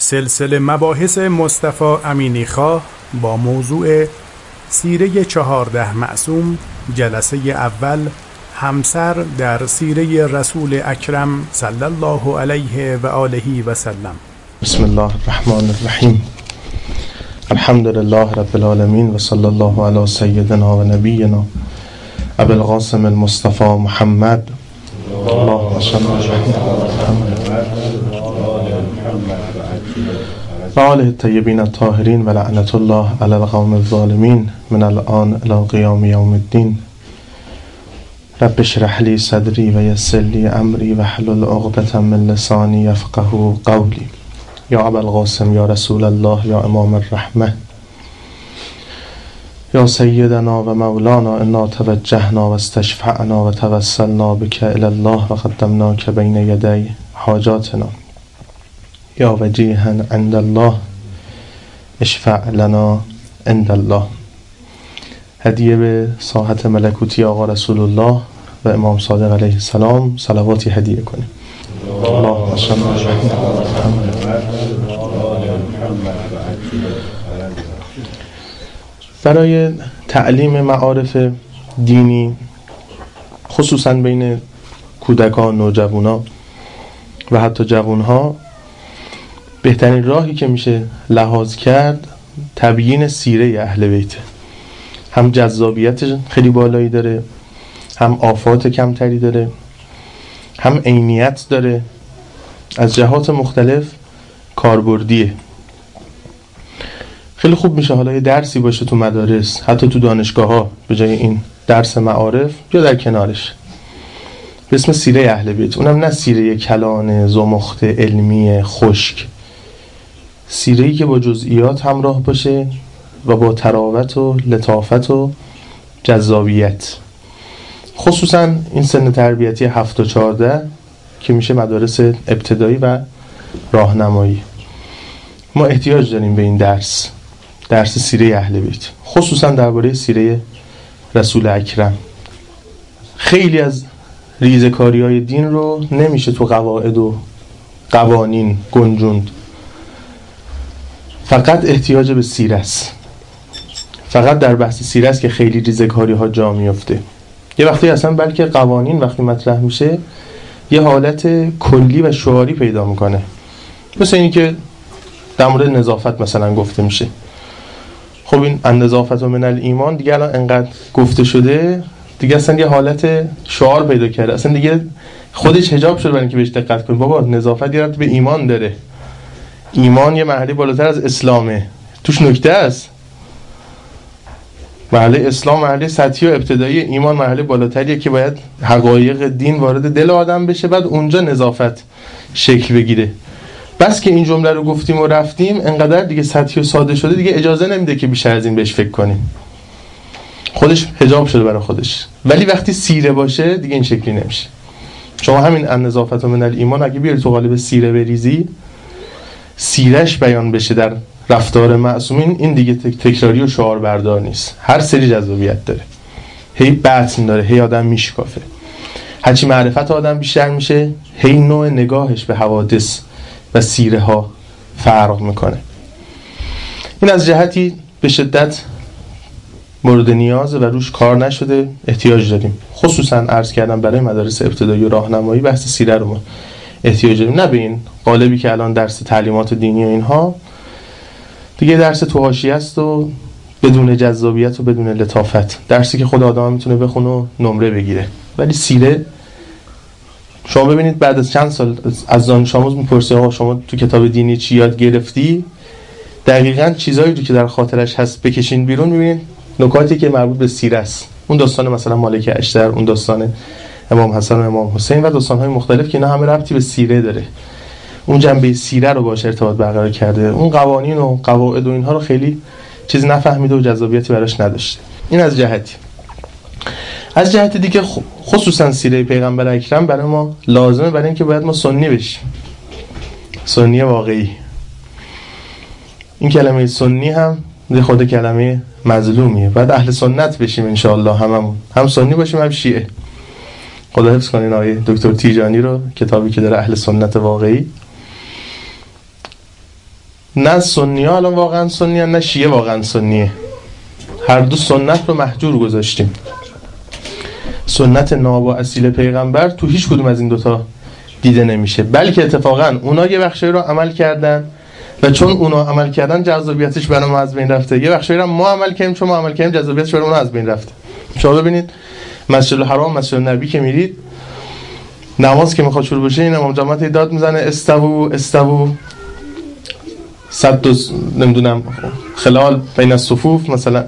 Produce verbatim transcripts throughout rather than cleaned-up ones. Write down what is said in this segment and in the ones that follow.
سلسله مباحث مصطفی امینی خواه با موضوع سیره چهارده معصوم، جلسه اول، همسر در سیره رسول اکرم صلی الله علیه و آله و سلم. بسم الله الرحمن الرحیم. الحمد لله رب العالمین و صلی الله علی سیدنا و نبینا ابی القاسم المصطفى محمد. اللهم صل علی محمد و آله الطیبین الطاهرین و لعنت الله علی القوم الظالمین من الان الی قیام یوم الدین. رب اشرح لی صدری و یسر لی امری و احلل عقدة من لسانی یفقهوا قولی. یا ابا القاسم یا رسول الله یا امام الرحمه یا سیدنا و مولانا انا توجهنا و استشفعنا و توسلنا بک الی الله و قدمناک بین یدی حاجاتنا. یا وجیها عند الله اشفع لنا عند الله. هدیه به ساحت ملکوتی آقا رسول الله و امام صادق علیه السلام صلواتی هدیه کنیم. اللهم صل علی محمد. برای تعلیم معارف دینی خصوصا بین کودکان، نوجوانا و حتی جوانها، بهترین راهی که میشه لحاظ کرد تبیین سیره اهل بیت. هم جذابیت خیلی بالایی داره، هم آفات کمتری داره، هم عینیت داره، از جهات مختلف کاربردیه. خیلی خوب میشه حالا یه درسی باشه تو مدارس، حتی تو دانشگاه ها، به جای این درس معارف یا در کنارش، به اسم سیره اهل بیت. اونم نه سیره کلان زمخت علمی خشک، سیره‌ای که با جزئیات همراه باشه و با تراوت و لطافت و جذابیت. خصوصا این سن تربیتی هفت و چهارده که میشه مدارس ابتدایی و راهنمایی. ما احتیاج داریم به این درس، درس سیره اهل بیت، خصوصا درباره سیره رسول اکرم. خیلی از ریزکاری‌های دین رو نمیشه تو قواعد و قوانین گنجوند. فقط احتیاج به سیره است. فقط در بحث سیره است که خیلی ریزکاری‌ها جا میفته. یه وقتی اصلا بلکه قوانین وقتی مطرح میشه یه حالت کلی و شعاری پیدا میکنه. مثل اینی که در مورد نظافت مثلا گفته میشه. خب این النظافت من الایمان دیگه الان انقدر گفته شده دیگه اصلا یه حالت شعار پیدا کرده، اصلا دیگه خودش حجاب شده برای اینکه بهش دقت کنیم. بابا نظافت یه ربطی به ایمان داره. ایمان یه مرحله بالاتر از اسلامه، توش نکته است. مرحله اسلام مرحله سطحی و ابتدایی، ایمان مرحله بالاتریه که باید حقایق دین وارد دل آدم بشه، بعد اونجا نظافت شکل بگیره. بس که این جمله رو گفتیم و رفتیم، انقدر دیگه سطحی و ساده شده دیگه اجازه نمیده که بیشتر از این بهش فکر کنیم. خودش حجاب شده برای خودش. ولی وقتی سیره باشه دیگه این شکلی نمیشه. شما همین النظافت من الایمان اگه بیاری تو قالب سیره بریزی، سیرش بیان بشه در رفتار معصومین، این دیگه تکراری و شعار بردار نیست. هر سری جذابیت داره، هی بطن داره، هی آدم میشکافه. هرچی معرفت آدم بیشتر میشه، هی نوع نگاهش به حوادث و سیره ها فرق میکنه. این از جهتی به شدت مورد نیازه و روش کار نشده، احتیاج داریم. خصوصا عرض کردم برای مدارس ابتدایی و راهنمایی بحث سیره رو ما احتیاج داریم. نه به این قالبی که الان درس تعلیمات دینی و اینها دیگه درس تو حاشیه است و بدون جذابیت و بدون لطافت، درسی که خود آدم میتونه بخونه و نمره بگیره. ولی سیره شما ببینید بعد از چند سال از دانش آموز میپرسی آقا شما تو کتاب دینی چی یاد گرفتی، دقیقاً چیزایی رو که در خاطرش هست بکشین بیرون، میبینید نکاتی که مربوط به سیره است. اون داستان مثلا مالک اشتر، اون داستان امام حسن و امام حسین و داستان‌های مختلف که اینا همه ربطی به سیره داره. اون جنبه سیره رو باهاش ارتباط برقرار کرده. اون قوانین و قواعد و اینها رو خیلی چیز نفهمیده و جذابیتی براش نداشته. این از جهتی. از جهت دیگه خصوصا سیره پیغمبر اکرم برای ما لازمه، برای اینکه باید ما سنی بشیم. سنی واقعی. این کلمه سنی هم یه خود کلمه مظلومیه. بعد اهل سنت بشیم ان شاء الله، هممون هم سنی باشیم هم شیعه. خدا حفظ کنین آقای دکتر تیجانی رو، کتابی که داره اهل سنت واقعی. نه سنی ها الان واقعا سنی هن، نه شیعه واقعا سنیه. هر دو سنت رو محجور گذاشتیم. سنت ناب و اصیل پیغمبر تو هیچ کدوم از این دوتا دیده نمیشه، بلکه اتفاقا اونا یه بخشی رو عمل کردن و چون اونا عمل کردن جذابیتش برای ما از بین رفته، یه بخشی رو ما عمل کردیم چون ما عمل کردیم جذابیتش برای اونا از بین رفته. شما ببینید مسجد الحرام، مسجد نبی که میرید، نماز که میخواد شروع بشه این امام جماعت داد میزنه استووا استووا صد نمیدونم خلال بین الصفوف مثلا.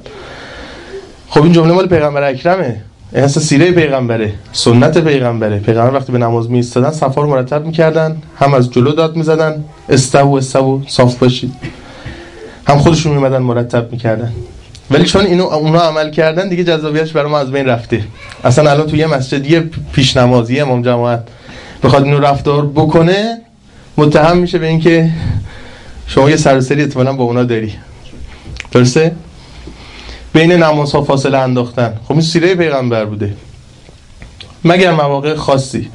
خب این جمله مال پیغمبر اکرمه، این اصلا سیره پیغمبره، سنت پیغمبره. پیغمبر وقتی به نماز می ایستادن صفا رو مرتب میکردن، هم از جلو داد میزدن استووا استووا صاف باشید، هم خودشون میمدن مرتب میکردن. ولی چون اینو اونا عمل کردن دیگه جذابیتش برای ما از بین رفته. اصلا الان تو یه مسجد یه پیش نمازی امام جماعت بخواد اینو رفتار بکنه متهم میشه به اینکه شما یه سرسری احتمالاً با اونا داری. درسته؟ بین نمازها فاصله انداختن، خب این سیره پیغمبر بوده، مگر مواقع خاصی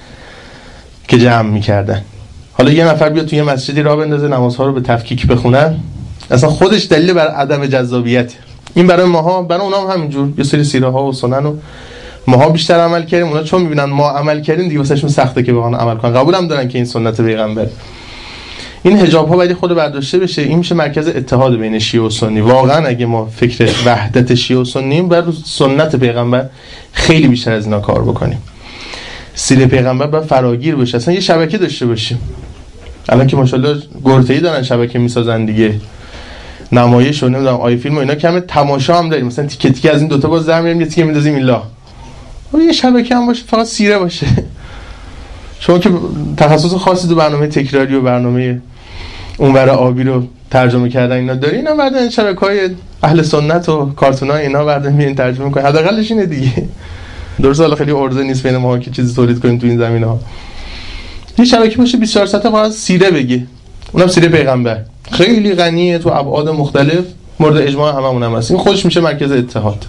که جمع میکردن. حالا یه نفر بیاد توی یه مسجدی راه بندازه نمازها رو به تفکیک بخونن، اصلا خودش دلیل بر عدم جذابیت. این برای ماها، برای اونا هم همینجور. یه سری سیره ها و سنن و ماها بیشتر عمل کردیم، اونا چون میبینن ما عمل کردیم دیگه واسهشون سخته که بخوان عمل کنن. قبول هم دارن که این سنت پیغمبر. این حجاب ها باید خود برداشته بشه. این میشه مرکز اتحاد بین شیعه و سنی. واقعا اگه ما فکر وحدت شیعه و سنیم، بر سنت پیغمبر خیلی بیشتر از اینا کار بکنیم. سیره پیغمبر باید فراگیر بشه، اصلا یه شبکه داشته باشیم. الان که ماشاءالله گرته‌ای دارن شبکه میسازن دیگه، نمایش و نمیدونم آی فیلم و اینا، کم تماشا هم داریم. مثلا تیکه تیکه از این دوتا باز در میاریم، یه تیکه میندازیم ایلا. یه شبکه هم باشه، فقط سیره باشه. شما که تخصص خاصی تو برنامه تکراری و برنامه اونور آبی رو ترجمه کردن اینا داری، اینا بعدن شبکه‌های اهل سنت و کارتونای اینا بعدن میین ترجمه می‌کنن. حداقلش اینه دیگه. درسته حالا خیلی عرضه نیست بین ما که چیزی تولید کنیم تو این زمینه‌ها. یه شبکه باشه بیست و چهار ساعته فقط سیره بگی، اونم سیره پیغمبر، خیلی غنیه تو ابعاد مختلف، مورد اجماع هممون هم هست. این خودش میشه مرکز اتحاد.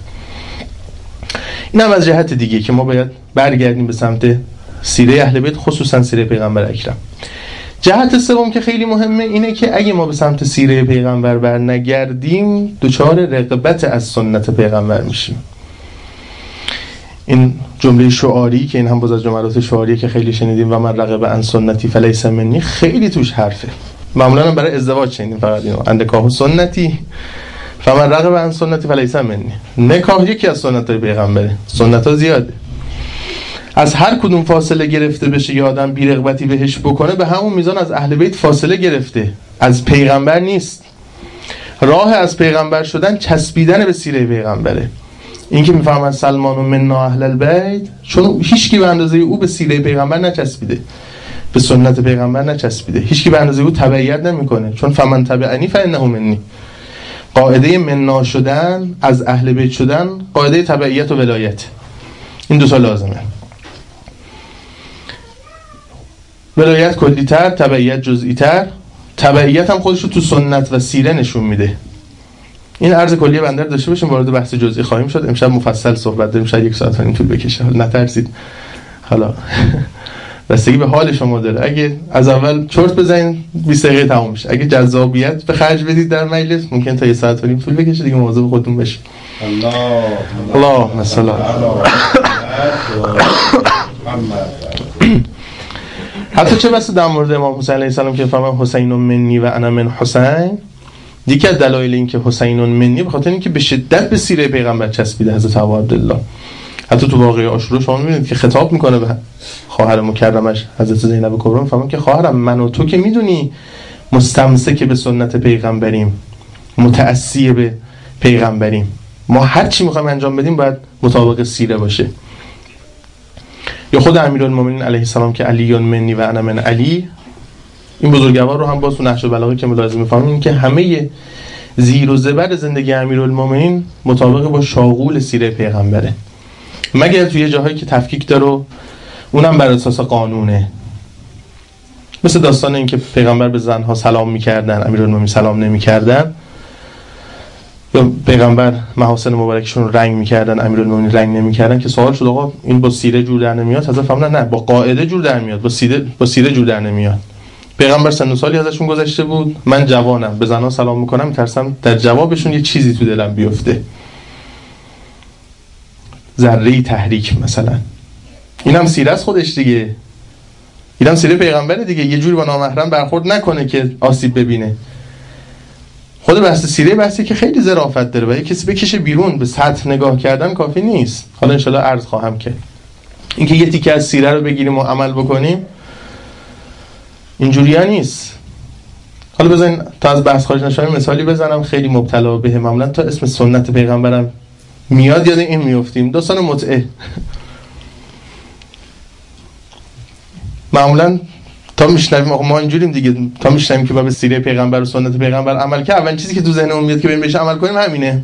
این هم از جهت دیگه که ما باید برگردیم به سمت سیره اهل بیت، خصوصا سیره پیغمبر اکرم. جهت سوم که خیلی مهمه اینه که اگه ما به سمت سیره پیغمبر بر نگردیم دچار رغبت از سنت پیغمبر میشیم. این جمله شعاری که این هم باز از جملات شعاریه که خیلی شنیدیم، و من رغب عن سنتی فلیس منی، خیلی توش حرفه. معمولا برای ازدواج شنیدیم فقط اینو، اندکاه سنتی فمن رغب عن سنتی فلیس منی. نکاح یکی از سنت‌های پیغمبره، سنت‌ها زیاده. از هر کدوم فاصله گرفته بشه یا آدم بی‌رغبتی بهش بکنه، به همون میزان از اهل بیت فاصله گرفته، از پیغمبر نیست. راه از پیغمبر شدن چسبیدن به سیره پیغمبره. این که میفهمن سلمان و منا اهل البیت، چون هیچکی به اندازه او به سیره پیغمبر نچسبیده، به سنت پیغمبر نچسبیده. هیچکی به اندازه او تبعیت نمیکنه، چون فمن تبعنی فانه منی. قاعده منا شدن، از اهل بیت شدن، قاعده تبعیت و ولایت، این دو تا لازمه. ولایت کلی‌تر، تبعیت جزئی‌تر. تبعیت هم خودش رو تو سنت و سیره نشون میده. این عرض کلی بنده رو داشته باشیم، وارد بحث جزئی خواهیم شد. امشب مفصل صحبت داریم، شاید یک ساعت و نیم طول بکشه، حالا نترسید. حالا بستگی به حال شما داره. اگه از اول چرت بزنید بیست دقیقه تموم میشه. اگه جذابیت به خرج بدید در مجلس ممکن تا یک ساعت و نیم طول بکشه. دیگه مواظب خودتون باشید. الله اللهم صل علی حتی چه بسه در مورد امام حسین علیه السلام که فرمان حسین منی و انا من حسین، یکی از دلایل این که حسین منی به خاطر اینکه به شدت به سیره پیغمبر چسبیده حضرت ابو عبدالله. حتی تو واقعه عاشورا شما میبینید که خطاب میکنه به خواهر مکرمش حضرت زینب کبرا، میفهمن که خواهرم، من و تو که میدونی مستمسک به سنت پیغمبریم، متأسی به پیغمبریم، ما هر چی میخوایم انجام بدیم باید مطابق سیره باشه. یا خود امیرالمومنین علیه السلام که علی منی و انا من علی، این بزرگوار رو هم باز تو نهج البلاغه که ملاحظه می‌فهمیم که همه زیر و زبر زندگی امیرالمومنین مطابق با شاغول سیره پیغمبره، مگر توی جاهایی که تفکیک داره، اونم بر اساس قانونه. مثل داستان این که پیغمبر به زنها سلام می‌کردن، امیرالمومنین سلام نمی‌کردن، یا پیغمبر محاسن مبارکشون رنگ می‌کردن، امیرالمومنین رنگ نمی‌کردن، که سوال شد آقا این با سیره جور در نمیاد؟ حضرت فرمودن نه، با قاعده جور در میاد، با سیره با سیره جور در نمیاد. پیغمبر سن و سالی ازشون گذشته بود، من جوانم، به زنها سلام میکنم، میترسم در جوابشون یه چیزی تو دلم بیفته، ذره تحریک مثلا. اینم سیره است خودش دیگه، اینم سیره پیغمبره دیگه، یه جوری با نامحرم برخورد نکنه که آسیب ببینه. خود بحث سیره بحثی که خیلی ظرافت داره و یه کسی بکشه بیرون، به سطح نگاه کردن کافی نیست. حالا انشالله عرض خواهم که اینکه یه تیکه از سیره رو بگیریم و عمل بکنیم اینجوری ها نیست. حالا بذارین تا از بحث خارج نشم مثالی بزنم خیلی مبتلا به معمولا تا اسم سنت پیغمبرم میاد یاد این میافتیم. داستان متعه معمولا تا میشنویم ما اینجوریم دیگه، تا میشنویم که با به سیره پیغمبر و سنت پیغمبر عمل کرد، اولین چیزی که تو ذهنمون میاد که بریم بهش عمل کنیم همینه.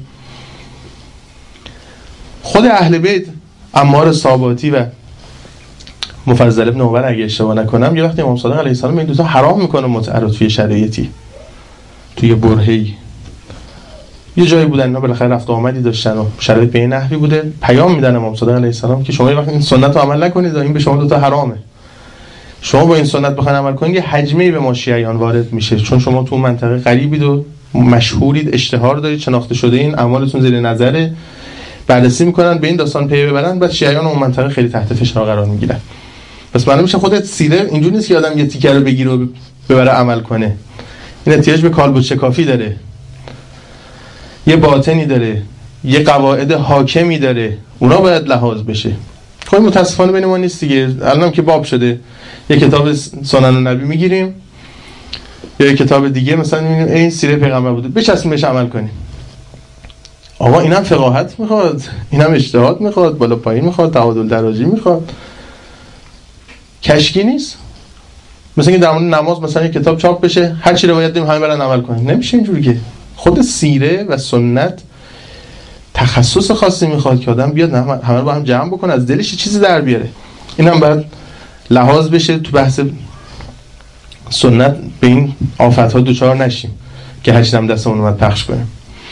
خود اهل بیت عمار صاباتی و مفضل ابن عمر اگه اشتباه نکنم یه وقتی امام صادق علیه السلام این دو تا حرام میکنه متعه توی شرایطی، توی برهه‌ای یه جایی بودن اینا بالاخره رفت و آمدی داشتن و شرایط به این نحوی بوده، پیام میدن امام صادق علیه السلام که شما وقتی این سنت رو عمل نکنید این به شما دو تا حرامه، شما با این سنت بخواید عمل کنید یه حجمه‌ای به ما شیعیان وارد میشه، چون شما تو منطقه غریبید و مشهورید، اشتهار دارید، شناخته شده این، اعمالتون زیر نظره، بررسی میکنن به این داستان پی ببرن، بعد شیعیان اون منطقه خیلی تحت فشار قرار میگیرن. پس معلوم میشه خودت سیره اینجوری نیست که آدم یه تیکه رو بگیره و ببره عمل کنه، این احتیاج به کالبد شکافی داره، یه باطنی داره، یه قواعد حاکمی داره، اونا باید لحاظ بشه. خب متاسفانه بین ما نیست دیگه. الانم که باب شده یه کتاب سنن النبی میگیریم یا یه کتاب دیگه مثلا میبینیم این سیره پیغمبر بوده بچسبیم بهش عمل کنیم. آقا اینم فقاهت میخواد، اینم اجتهاد میخواد، بالا پایین میخواد، تعادل درجی میخواد، کشکی نیست. مثلا که در مورد نماز مثلا یه کتاب چاپ بشه هر چی روایت دیم همه برن عمل کنن، نمیشه اینجوری که. خود سیره و سنت تخصص خاصی میخواد که آدم بیاد همه رو با هم جمع بکنه، از دلش چیزی در بیاره. اینم باید لحاظ بشه تو بحث سنت، به این آفت‌ها دوچار نشیم که هر چیزی هم دستمون اومد پخش کنیم.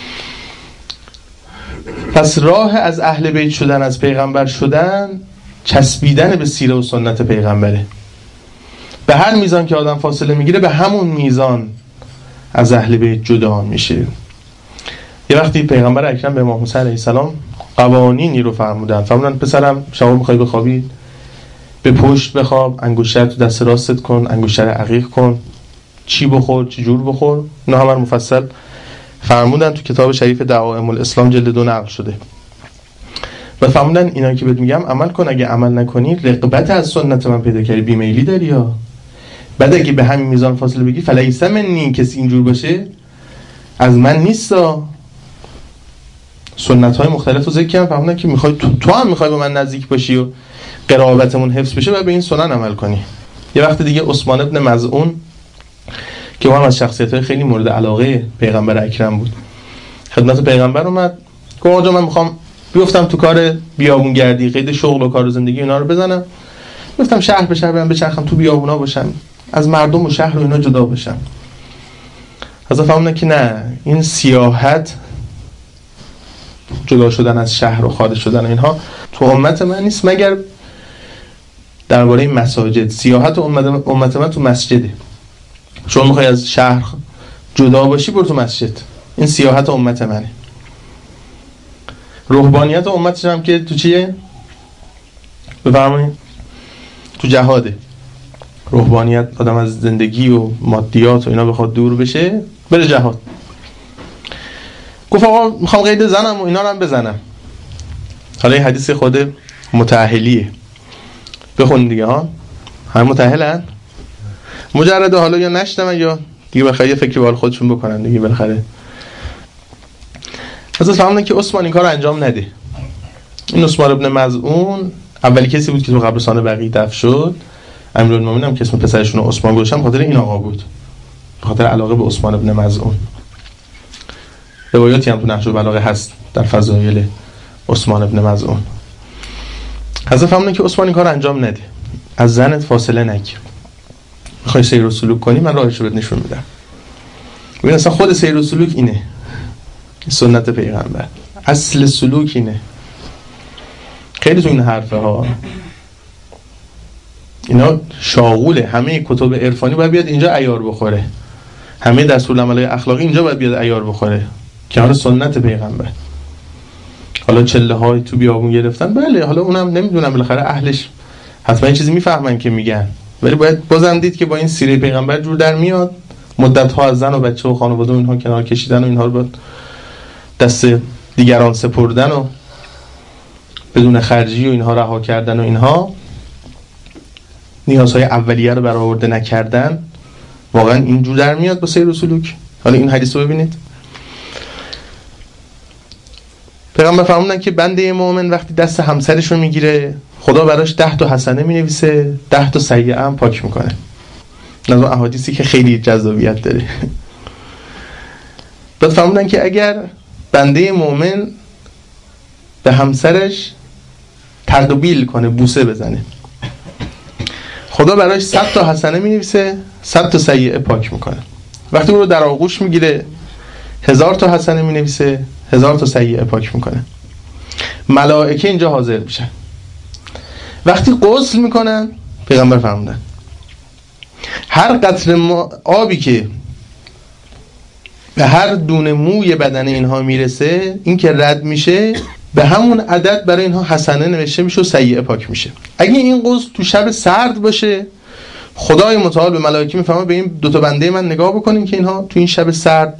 پس راه از اهل بیت شدن، از پیغمبر شدن، چسبیدن به سیره و سنت پیغمبره. به هر میزان که آدم فاصله میگیره به همون میزان از اهل بیت جدا میشه. یه وقتی پیغمبر اکرم به امام حسین علیه السلام قوانینی رو فرمودن، فرمودن پسرم شما میخوای بخوابی به پشت بخواب، انگشتر تو دست راستت کن، انگشتر عقیق کن، چی بخور چی جور بخور، اینا همه مفصل فرمودن تو کتاب شریف دعائم الاسلام جلد دو نقل شده. و فرمودن اینا که بهت میگم عمل کن، اگه عمل نکنی رغبت از سنت من پیدا کردی، بیمیلی داری، یا بعد اگه به همین میزان فاصله بگی فلیس منی، کسی اینجور باشه از من نیستا. سنت های مختلف رو ذکر کردن، فرمودن که میخوای تو, تو هم میخوای به من نزدیک باشی و قرابتمون حفظ بشه و به این سنن عمل کنی. یه وقت دیگه عثمان ابن مظعون که هم از شخصیت‌های خیلی مورد علاقه پیغمبر اکرم بود، خدمت پیغمبر اومد گفت آقا من میخوام بیفتم تو کار بیابونگردی، قید شغل و کار و زندگی اینا رو بزنم، گفتم شهر به شهر برم بچرخم، تو بیابونا باشم، از مردم و شهر و اینا جدا بشم. حضرت فهمیدن که نه، این سیاحت، جدا شدن از شهر و خارج شدن اینها تو امت من نیست، مگر درباره مساجد. سیاحت امت امت من تو مسجده. چون میخوای از شهر جدا باشی برو تو مسجد، این سیاحت امت منه. رهبانیت امتش هم که تو چیه؟ بفرمایید تو جهاده. رهبانیت آدم از زندگی و مادیات و اینا بخواد دور بشه بره جهاد. گفت آقا میخوام قید زنم و اینا رو هم بزنم. حالا این حدیث خود متأهلیه، بخونید دیگه ها. هر متأهلن مجرده حالا یا نشتم یا دیگه بخاطر یه فکری بال خودشون بکنن دیگه بالاخره. حضرت فهمیدن که عثمان این کار انجام نده. این عثمان ابن مظعون اولی کسی بود که تو قبرستان بقیع دفن شد. امیرالمومنین هم که اسم پسرشون رو عثمان گذاشتن خاطر این آقا بود، به خاطر علاقه به عثمان ابن مظعون. روایاتی هم تو نهج البلاغه هست در فضایل عثمان ابن مظعون. حضرت فهمیدن که عثمان این کار انجام نده، از زنت فاصله نگیر، میخوای سیر و سلوک کنی من راهش رو بهت نشون میدم. ببین اصلا خود سیر و سلوک اینه، سنت پیغمبر، اصل سلوک اینه. خیلی تو این حرفه ها اینا شاغوله، همه کتب عرفانی باید بیاد اینجا عیار بخوره، همه دستورالعمل‌های اخلاقی اینجا باید بیاد عیار بخوره که حالا سنت پیغمبر. حالا چله های تو بیابون گرفتن، بله حالا اونم نمیدونم بالاخره اهلش حتما یه چیزی میفهمن که میگن، ولی باید بازم دید که با این سیره پیغمبر جور در میاد. مدت ها از زن و بچه و خانواده و اینها کنار کشیدن و اینها رو باید دست دیگران سپردن و بدون خرجی و اینها رها کردن و اینها نیازهای اولیه رو برآورده نکردن. واقعا این جور در میاد با سیر و سلوک. حالا این حدیث رو ببینید، پیغمبر فرمودن که بنده مومن وقتی دست همسرش رو میگیره خدا براش ده تا حسنه مینویسه، ده تا سیئه هم پاک میکنه. از اون احادیثی که خیلی جذابیت داره. بعد فرمودن که اگر بنده مومن به همسرش تقبیل کنه، بوسه بزنه، خدا براش صد تا حسنه مینویسه، صد تا سیئه پاک میکنه. وقتی اون رو در آغوش میگیره هزار تا حسنه مینویسه، هزار تا سیئه پاک میکنه. ملائکه اینجا حاضر میشن. وقتی غسل میکنن پیغمبر فرمودن هر قطره آبی که به هر دونه موی بدن اینها میرسه، این که رد میشه به همون عدد برای اینها حسنه نوشته میشه و سیئه پاک میشه. اگه این غسل تو شب سرد باشه، خدای متعال به ملائکه میفهمه به این دوتا بنده من نگاه بکنیم که اینها تو این شب سرد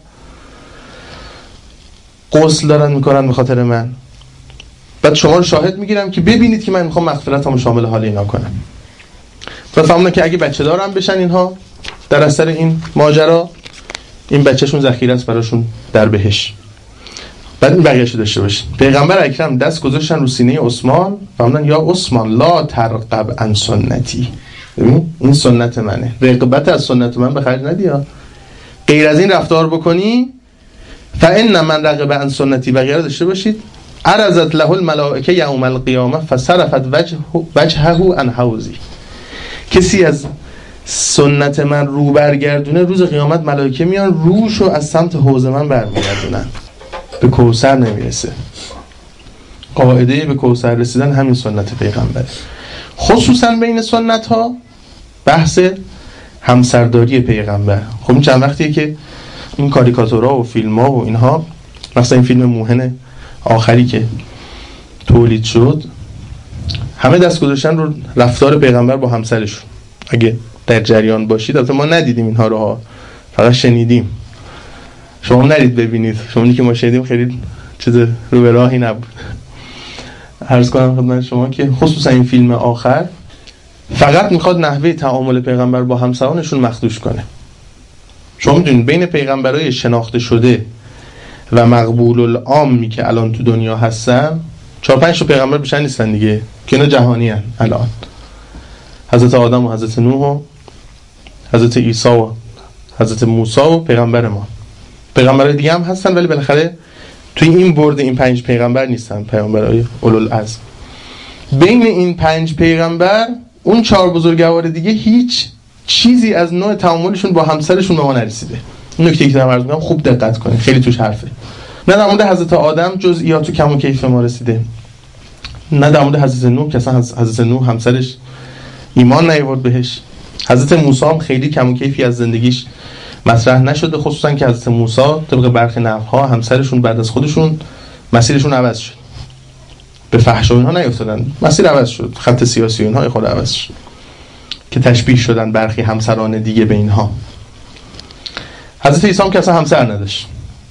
غسل دارن میکنن به خاطر من، بعد شما رو شاهد میگیرم که ببینید که من میخوام مغفرتمو شامل حال اینا کنم. و فهموندن که اگه بچه دارم بشن اینها در اثر این ماجرا، این بچهشون ذخیره است براشون در بهش. بعد این بقیه‌شو داشته باشین. پیغمبر اکرم دست گذاشتن رو سینه عثمان، فهموندن یا عثمان لا ترقب عن سنتی، ببین این سنت منه، رغبت از سنت من به خرج ندی، غیر از این رفتار بکنی فان من رغب عن سنتی بقیه رو داشته باشید. عرضت له الملائکه یوم القیامه فصرفت وجهه وجهه عن حوضی، کسی از سنت من رو برگردونه روز قیامت ملائکه میان روشو از سمت حوض من برمیگردونن، به کوثر نمیرسه. قاعده به کوثر رسیدن همین سنت پیغمبره. خصوصا بین سنت ها بحث همسرداری پیغمبر. خب این چند وقتیه که این کاریکاتورها و فیلم ها و اینها، مثلا این فیلم موهن آخری که تولید شد، همه دست گذاشتن رو رفتار پیغمبر با همسرشون. اگه در جریان باشید، البته ما ندیدیم اینها رو ها، فقط شنیدیم، شما نرید ببینید، شما که ما شنیدیم خیلی چیز رو به راهی نبود. عرض کنم خدمت شما که خصوصا این فیلم آخر فقط میخواد نحوه تعامل پیغمبر با همسرانشون مخدوش کنه. شما میدونید بین پیغمبرای شناخته شده و مقبول العامی که الان تو دنیا هستن چهار پنج تا پیغمبر بیشتر نیستن دیگه، که اینا جهانی هستن الان. حضرت آدم و حضرت نوح و حضرت عیسی و حضرت موسی و پیغمبر ما. پیغمبرای دیگه هم هستن ولی بالاخره توی این برد این پنج پیغمبر نیستن، پیغمبرای اولوالعزم. بین این پنج پیغمبر اون چهار بزرگوار دیگه هیچ چیزی از نوع تعاملشون با همسرشون به ما نرسیده. این نکته که دارم عرض می‌کنم خوب دقت کنید، خیلی توش حرفه. نه در مورد حضرت آدم جزئیات و کم و کیف ما رسیده، نه در مورد حضرت نوح که اصلا حضرت نوح همسرش ایمان نیاورد بهش. حضرت موسی هم خیلی کم و کیفی از زندگیش مطرح نشده، خصوصا که حضرت موسی طبق برخی نقل‌ها همسرشون بعد از خودشون مسیرشون عوض شد، به فحش و اینها نیفتادن، مسیر عوض شد، خط سیاسی و اینها خود عوض شد که تشبیه شدن برخی همسران دیگه به اینها. حضرت عیسی هم که اصلا همسر نداشت.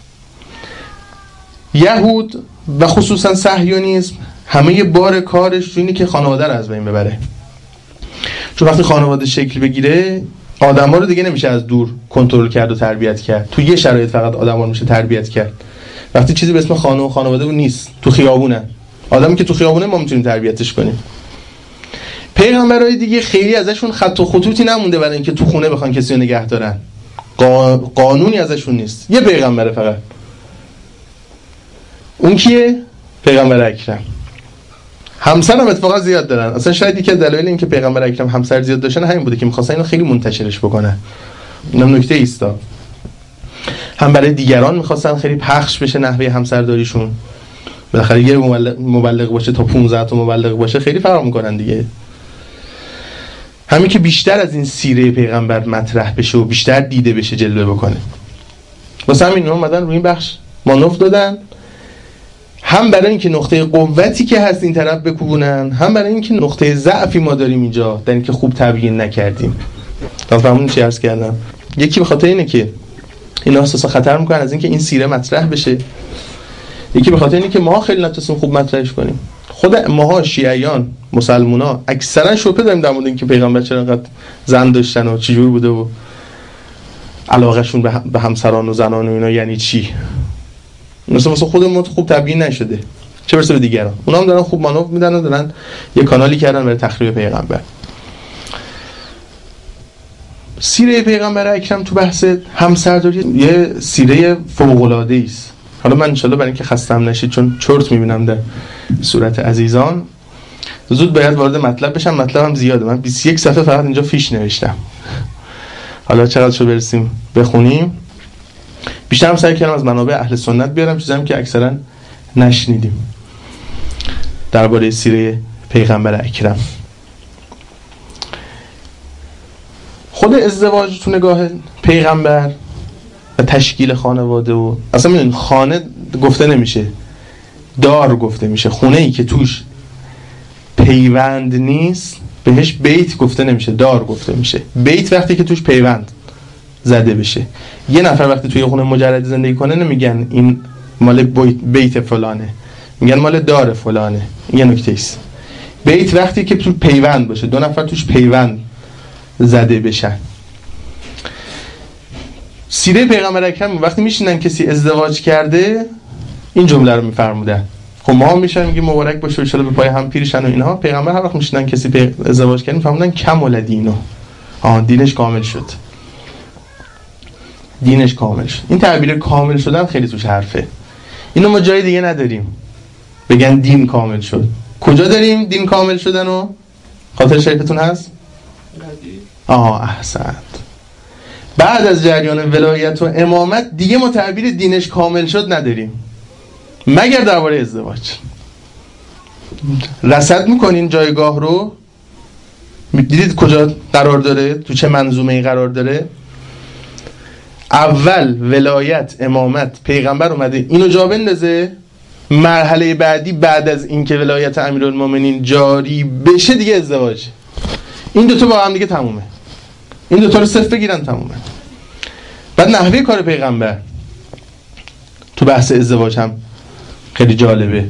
یهود و خصوصا صهیونیسم همه بار کارش اینه که خانواده رو از بین ببره، چون وقتی خانواده شکل بگیره آدم‌ها رو دیگه نمیشه از دور کنترل کرد و تربیت کرد. تو یه شرایط فقط آدم‌ها رو میشه تربیت کرد، وقتی چیزی به اسم خانه و خانواده نیست، تو خیابونه. آدمی که تو خیابونه ما میتونیم تربیتش کنیم. پیغمبرای دیگه خیلی ازشون خط و خطوطی نمونده برای اینکه تو خونه بخوان کسی رو نگه دارن، قانونی ازشون نیست. یه پیغمبره فقط، اون کیه؟ پیغمبر اکرم. همسر هم اتفاقا زیاد دارن. اصلا شاید یکی از دلایل این که پیغمبر اکرم همسر زیاد داشتن همین بوده که می‌خواستن اینو خیلی منتشرش بکنن. اینم نکته ایستا. هم برای دیگران می‌خواستن خیلی پخش بشه نحوه همسرداریشون. بالاخره یه مبلغ باشه تا پانزده تا مبلغ باشه خیلی فرق می‌کنن دیگه. همین که بیشتر از این سیره پیغمبر مطرح بشه و بیشتر دیده بشه، جلوه بکنه. واسه همین اومدن روی این بخش مانور دادن، هم برای اینکه نقطه قوتی که هست این طرف بکوبونن، هم برای اینکه نقطه ضعفی ما داریم اینجا، در اینکه خوب تبیین نکردیم. فهمون چی عرض کردم؟ یکی به خاطر اینه که اینا احساس خطر میکنن از اینکه این سیره مطرح بشه، یکی به خاطر اینه که ما خیلی نتونستیم خوب مطرحش کنیم. خود ماها شیعیان مسلمونا اکثرا شبهه داریم در مورد اینکه پیغمبر چرا انقدر زن داشتن و چجور بوده و علاقهشون به همسران و زنان و اینا یعنی چی. مثلا واسه خودمون خوب تبیین نشده، چه برسه به دیگران. اونا هم دارن خوب مانور میدن و دارن یه کانالی کردن برای تخریب پیغمبر. سیره پیغمبر اکرم تو بحث همسرداری یه سیره فوق‌العاده است. حالا من انشالله برای اینکه خستم نشید، چون چرت میبینم در صورت عزیزان، زود باید وارد مطلب بشم. مطلبم زیاده، من بیست و یک صفحه فقط اینجا فیش نوشتم. حالا چقدر شو برسیم بخونیم. بیشتر هم سعی کردم از منابع اهل سنت بیارم، چیزی که اکثرا نشنیدیم درباره سیره پیغمبر اکرم. خود ازدواج تو نگاه پیغمبر و تشکیل خانواده و اصلا میدونین خانه گفته نمیشه، دار گفته میشه. خونه ای که توش پیوند نیست بهش بیت گفته نمیشه، دار گفته میشه. بیت وقتی که توش پیوند زده بشه. یه نفر وقتی توی خونه مجرد زندگی کنه نمیگن این مال بیت فلانه، میگن مال دار فلانه. این یه نکته است. بیت وقتی که توش پیوند باشه، دو نفر توش پیوند زده بشن. سیره پیغمبر اکرم وقتی میشینن کسی ازدواج کرده این جمله رو میفرمودن. خب ما هم میشن میگیم مبارک باشه ان شاءالله به پای هم پیرشن و اینها. پیغمبر هر وقت میشینن کسی پی... ازدواج کردن میفرمودن کمال دینو، آها دینش کامل شد، دینش کامل شد. این تعبیر کامل شدن خیلی توش حرفه. اینو ما جای دیگه نداریم بگن دین کامل شد. کجا داریم دین کامل شدنو؟ خاطر شریفتون هست؟ آها احسنت. بعد از جریان ولایت و امامت دیگه ما تعبیر دینش کامل شد نداریم مگر درباره ازدواج. رصد میکنین جایگاه رو، دیدید کجا قرار داره، تو چه منظومه‌ای قرار داره. اول ولایت امامت پیغمبر اومده اینو جا بندازه، مرحله بعدی بعد از اینکه ولایت امیرالمومنین جاری بشه دیگه ازدواج. این دوتا با هم دیگه تمومه، این دوتا رو صفر بگیرن تمومه. بعد نحوه کار پیغمبر تو بحث ازدواج هم خیلی جالبه.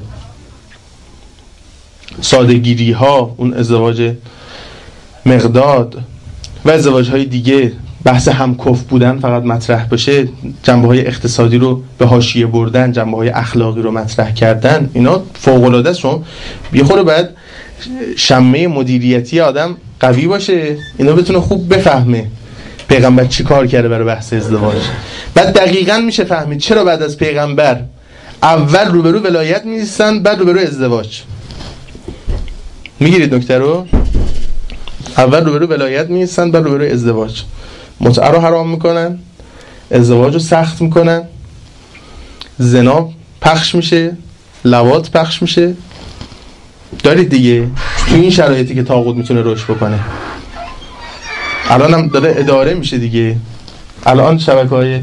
سادگیری ها، اون ازدواج مقداد و ازدواج های دیگه، بحث همکف بودن فقط مطرح باشه، جنبه های اقتصادی رو به حاشیه بردن، جنبه های اخلاقی رو مطرح کردن، اینا فوق العاده است. شما یه خورده باید شمه مدیریتی آدم قوی باشه، اینا بتونه خوب بفهمه پیغمبر چی کار کرده برای بحث ازدواج. بعد دقیقاً میشه فهمید چرا بعد از پیغمبر اول روبرو ولایت میستن بعد روبرو ازدواج. میگیرید نکته رو؟ اول روبرو ولایت میستن بعد روبرو ازدواج. متعه رو حرام میکنن، ازدواج رو سخت میکنن، زنا پخش میشه، لواط پخش میشه. دارید دیگه تو این شرایطی که طاغوت میتونه رشد بکنه. الان هم داره اداره میشه دیگه. الان شبکه‌های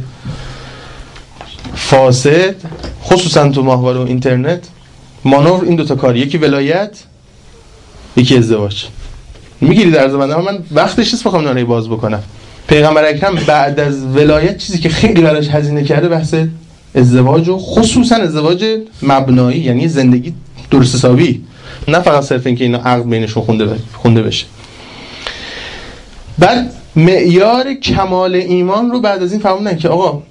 فاسد خصوصا تو ماهواره و اینترنت مانور این دوتا کار، یکی ولایت یکی ازدواج. میگیری در زبانه ها. من وقتش نیست بخوام ناره باز بکنم. پیغمبر اکرم بعد از ولایت چیزی که خیلی براش هزینه کرده بحث ازدواج و خصوصا ازدواج مبنایی، یعنی زندگی درست حسابی، نه فقط صرف این که اینا عقد بینشون خونده خونده بشه. بعد معیار کمال ایمان رو بعد از این فهمیدن که آقا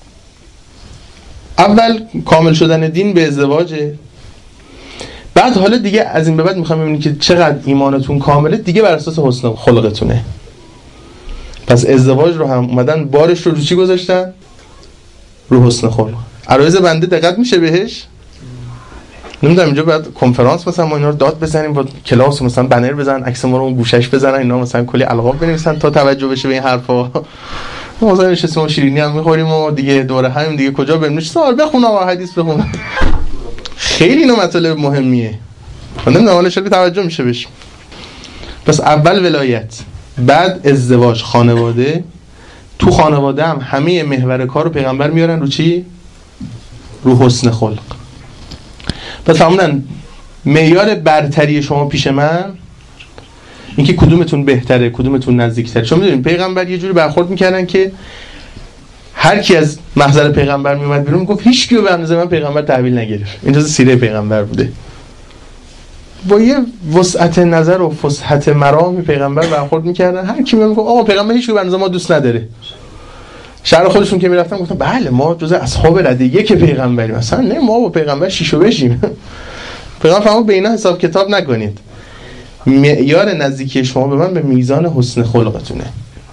اول کامل شدن دین به ازدواجه، بعد حالا دیگه از این به بعد میخوام ببینیم که چقدر ایمانتون کامله دیگه بر اساس حسن خلقتونه. پس ازدواج رو هم اومدن بارش رو رو چی گذاشتن؟ رو حسن خلق. عرایض بنده دقت میشه بهش؟ نمیدونم اینجا باید کنفرانس مثلا ما اینا رو داد بزنیم، با کلاس مثلا بنر بزنن، عکس ما رو اون گوشش بزنن، اینا مثلا کلی القاب بنویسن تا توجه بشه به این حرفا. مثلا نشستیم و شیرینی هم میخوریم و دیگه دوره همیم دیگه کجا بریم؟ سوال بخون آقا حدیث بخون. خیلی اینا مطالب مهمیه. من نمیدونم حالا شاید توجه میشه بشه. پس اول ولایت، بعد ازدواج، خانواده. تو خانواده هم همه محور کار رو پیغمبر میارن رو چی؟ رو حسن خلق. پس فرمودن معیار برتری شما پیش من اینکه کدومتون بهتره، کدومتون نزدیکتره. چون میدونین پیغمبر یه جوری برخورد میکردن که هر کی از محضر پیغمبر میومد بیرون میگفت هیچ کیو به اندازه من پیغمبر تحویل نگرفت. این جزء سیره پیغمبر بوده. با یه وسعت نظر و فسحت مرام پیغمبر برخورد میکردن. هر کی میگفت آقا پیغمبر هیچ کیو به اندازه ما دوست نداره. شهر خودشون که میرفتن گفتن بله ما جزء اصحاب رده یک پیغمبریم. مثلا نه ما با پیغمبر شیشو بشیم. پیغمبر فرمود به اینا حساب کتاب نکنید. معیار نزدیکی شما به من به میزان حسن خلقتونه.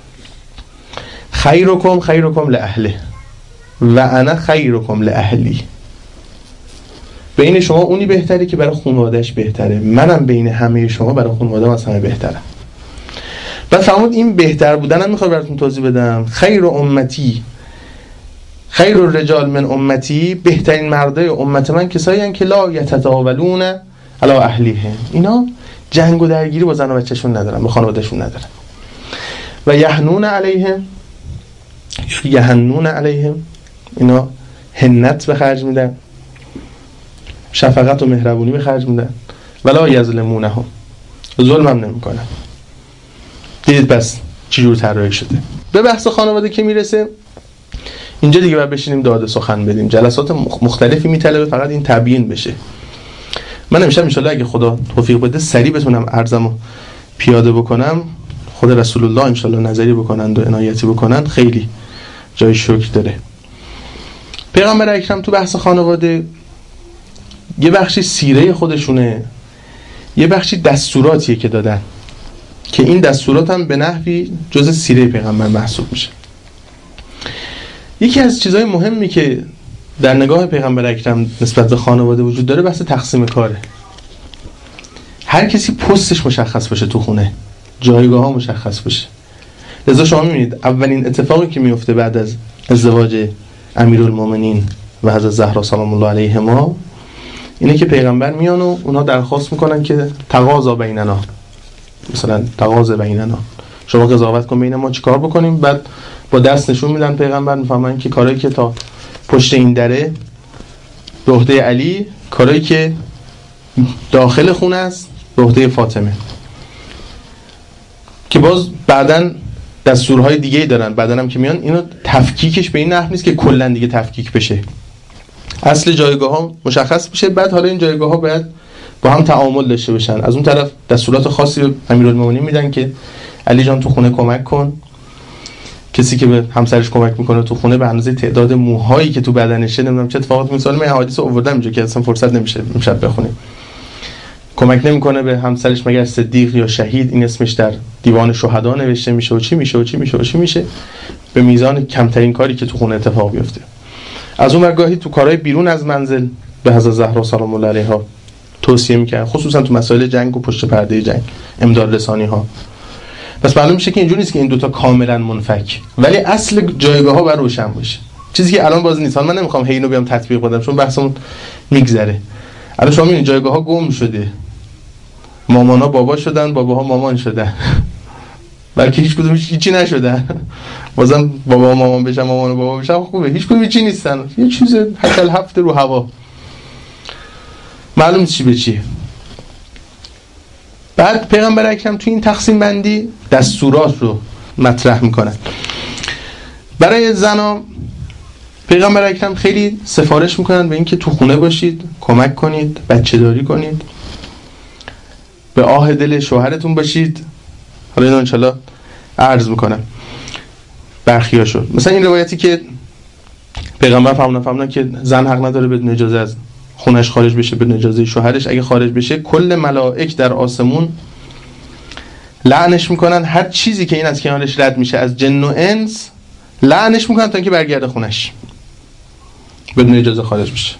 خیرکم خیرکم لاهله و انا خیرکم لاهلی. بین شما اونی بهتره که برای خانواده‌اش بهتره، منم بین همه شما برای خانواده‌ام از همه بهترم. بعد فرمود این بهتر بودنم میخوام براتون توضیح بدم. خیر امتی، خیر الرجال من امتی، بهترین مردای امت من کسایی هستند که لا یتطاولون علی اهلیهم. اینا جنگ و درگیری با زن و بچه‌شون ندارن، با خانواده‌شون ندارن. و یحنون علیهم، یحنون علیهم، اینا حنت به خرج میدن، شفقت و مهربونی به خرج میدن. ولا یظلمونهم، ظلم هم نمیکنن. دیدید بس چجور طراحی شده. به بحث خانواده که میرسه اینجا دیگه باید بشینیم داده سخن بدیم. جلسات مختلفی میطلبه فقط این تبیین بشه. من امشب ان شاء الله اگه خدا توفیق بده سریع بتونم عرضمو پیاده بکنم، خود رسول الله ان شاء الله نظری بکنند و عنایتی بکنند، خیلی جای شکر داره. پیغمبر اکرم تو بحث خانواده یه بخشی سیره خودشونه، یه بخشی دستوراتیه که دادن که این دستورات هم به نحوی جزء سیره پیغمبر محسوب میشه. یکی از چیزهای مهمی که در نگاه پیغمبر اکرم نسبت به خانواده وجود داره بحث تقسیم کاره. هر کسی پستش مشخص باشه تو خونه، جایگاه ها مشخص باشه. لذا شما میبینید اولین اتفاقی که میفته بعد از ازدواج امیرالمومنین و حضرت زهرا سلام الله علیهما اینه که پیغمبر میان و اونا درخواست میکنن که تقاضا بیننا، مثلا تقاضا بیننا، شما قضاوت کن بین ما چیکار بکنیم. بعد با دست نشون میدن پیغمبر، میفهمن که کارایی که تا پشت این دره به عهده علی، کارایی که داخل خونه است به عهده فاطمه. که باز بعدن دستورهای دیگه‌ای دارن، بعدن هم که میان اینو تفکیکش به این نحو نیست که کلا دیگه تفکیک بشه، اصل جایگاه ها مشخص بشه. بعد حالا این جایگاه ها باید با هم تعامل داشته باشن. از اون طرف دستورات خاصی به امیرالمومنین میدن که علی جان تو خونه کمک کن. کسی که به همسرش کمک میکنه تو خونه به اندازه تعداد موهایی که تو بدنشه، نمیدونم چه اتفاقاتی مثلا من حوادث آوردم اینجا که اصلا فرصت نمیشه امشب بخونیم، کمک نمیکنه به همسرش مگر صدیق یا شهید، این اسمش در دیوان شهدا نوشته میشه و چی میشه و چی میشه و چی میشه، به میزان کمترین کاری که تو خونه اتفاق بیفته. از اون گاهی تو کارهای بیرون از منزل به حضرت زهرا سلام الله علیها توصیه میکنن، خصوصا تو مسائل جنگ و پشت پرده جنگ، امداد رسانی ها. پس معلوم میشه که اینجوری نیست که این دوتا کاملا منفک، ولی اصل جایگاه ها باید روشن باشه. چیزی که الان باز نیست. من نمیخوام هی اینو بیام تطبیق بدم چون بحثمون میگذره. الان شما میبینید جایگاه ها گم شده، مامانا بابا شدن، باباها مامان شدن، بلکه هیچ کدوم هیچی نشدن. بازم بابا و مامان بشن، مامان و بابا بشن، خوبه. هیچ کدوم هیچی نیستن، یه چیز حتی هفته رو هوا، معلوم چی به چیه. بعد پیغمبر اکرم تو این تقسیم بندی دستورات رو مطرح میکنن. برای زنا پیغمبر اکرم خیلی سفارش میکنن به این که تو خونه باشید، کمک کنید، بچه داری کنید، به آه دل شوهرتون باشید. حالا اینو انشالله عرض میکنم برخیاشو. مثلا این روایتی که پیغمبر فرمودن فرمودن که زن حق نداره بدون اجازه از خونش خارج بشه، بدون اجازه شوهرش. اگه خارج بشه کل ملائک در آسمون لعنش میکنن. هر چیزی که این از کنارش رد میشه از جن و انس لعنش میکنن تا اینکه برگرده خونش بدون اجازه خارج بشه.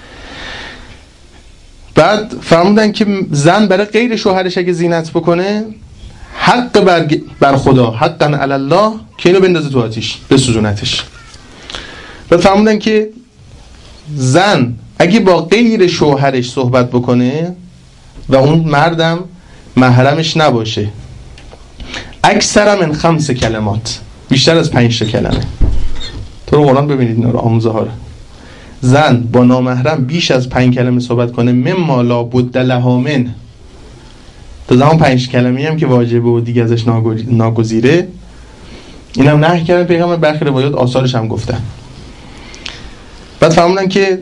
بعد فرمودن که زن برای غیر شوهرش اگه زینت بکنه حق بر, بر خدا، حقا علی الله، که اینو بندازه تو آتیش، بسوزونتش. بعد فرمودن که زن اگه با غیر شوهرش صحبت بکنه و اون مردم محرمش نباشه، اکثر من خمس کلمات، بیشتر از پنج تا کلمه. تو رو قرآن ببینید اینا رو، آموزه ها رو. زن با نامحرم بیش از پنج کلمه صحبت کنه، مما لا بد لها من، تا زمان پنج کلمه‌ای هم که واجبه و دیگه ازش ناگزیره، اینم نهی کردن پیغمبر. برخی روایات آثارش هم گفتن. بعد فرمودن که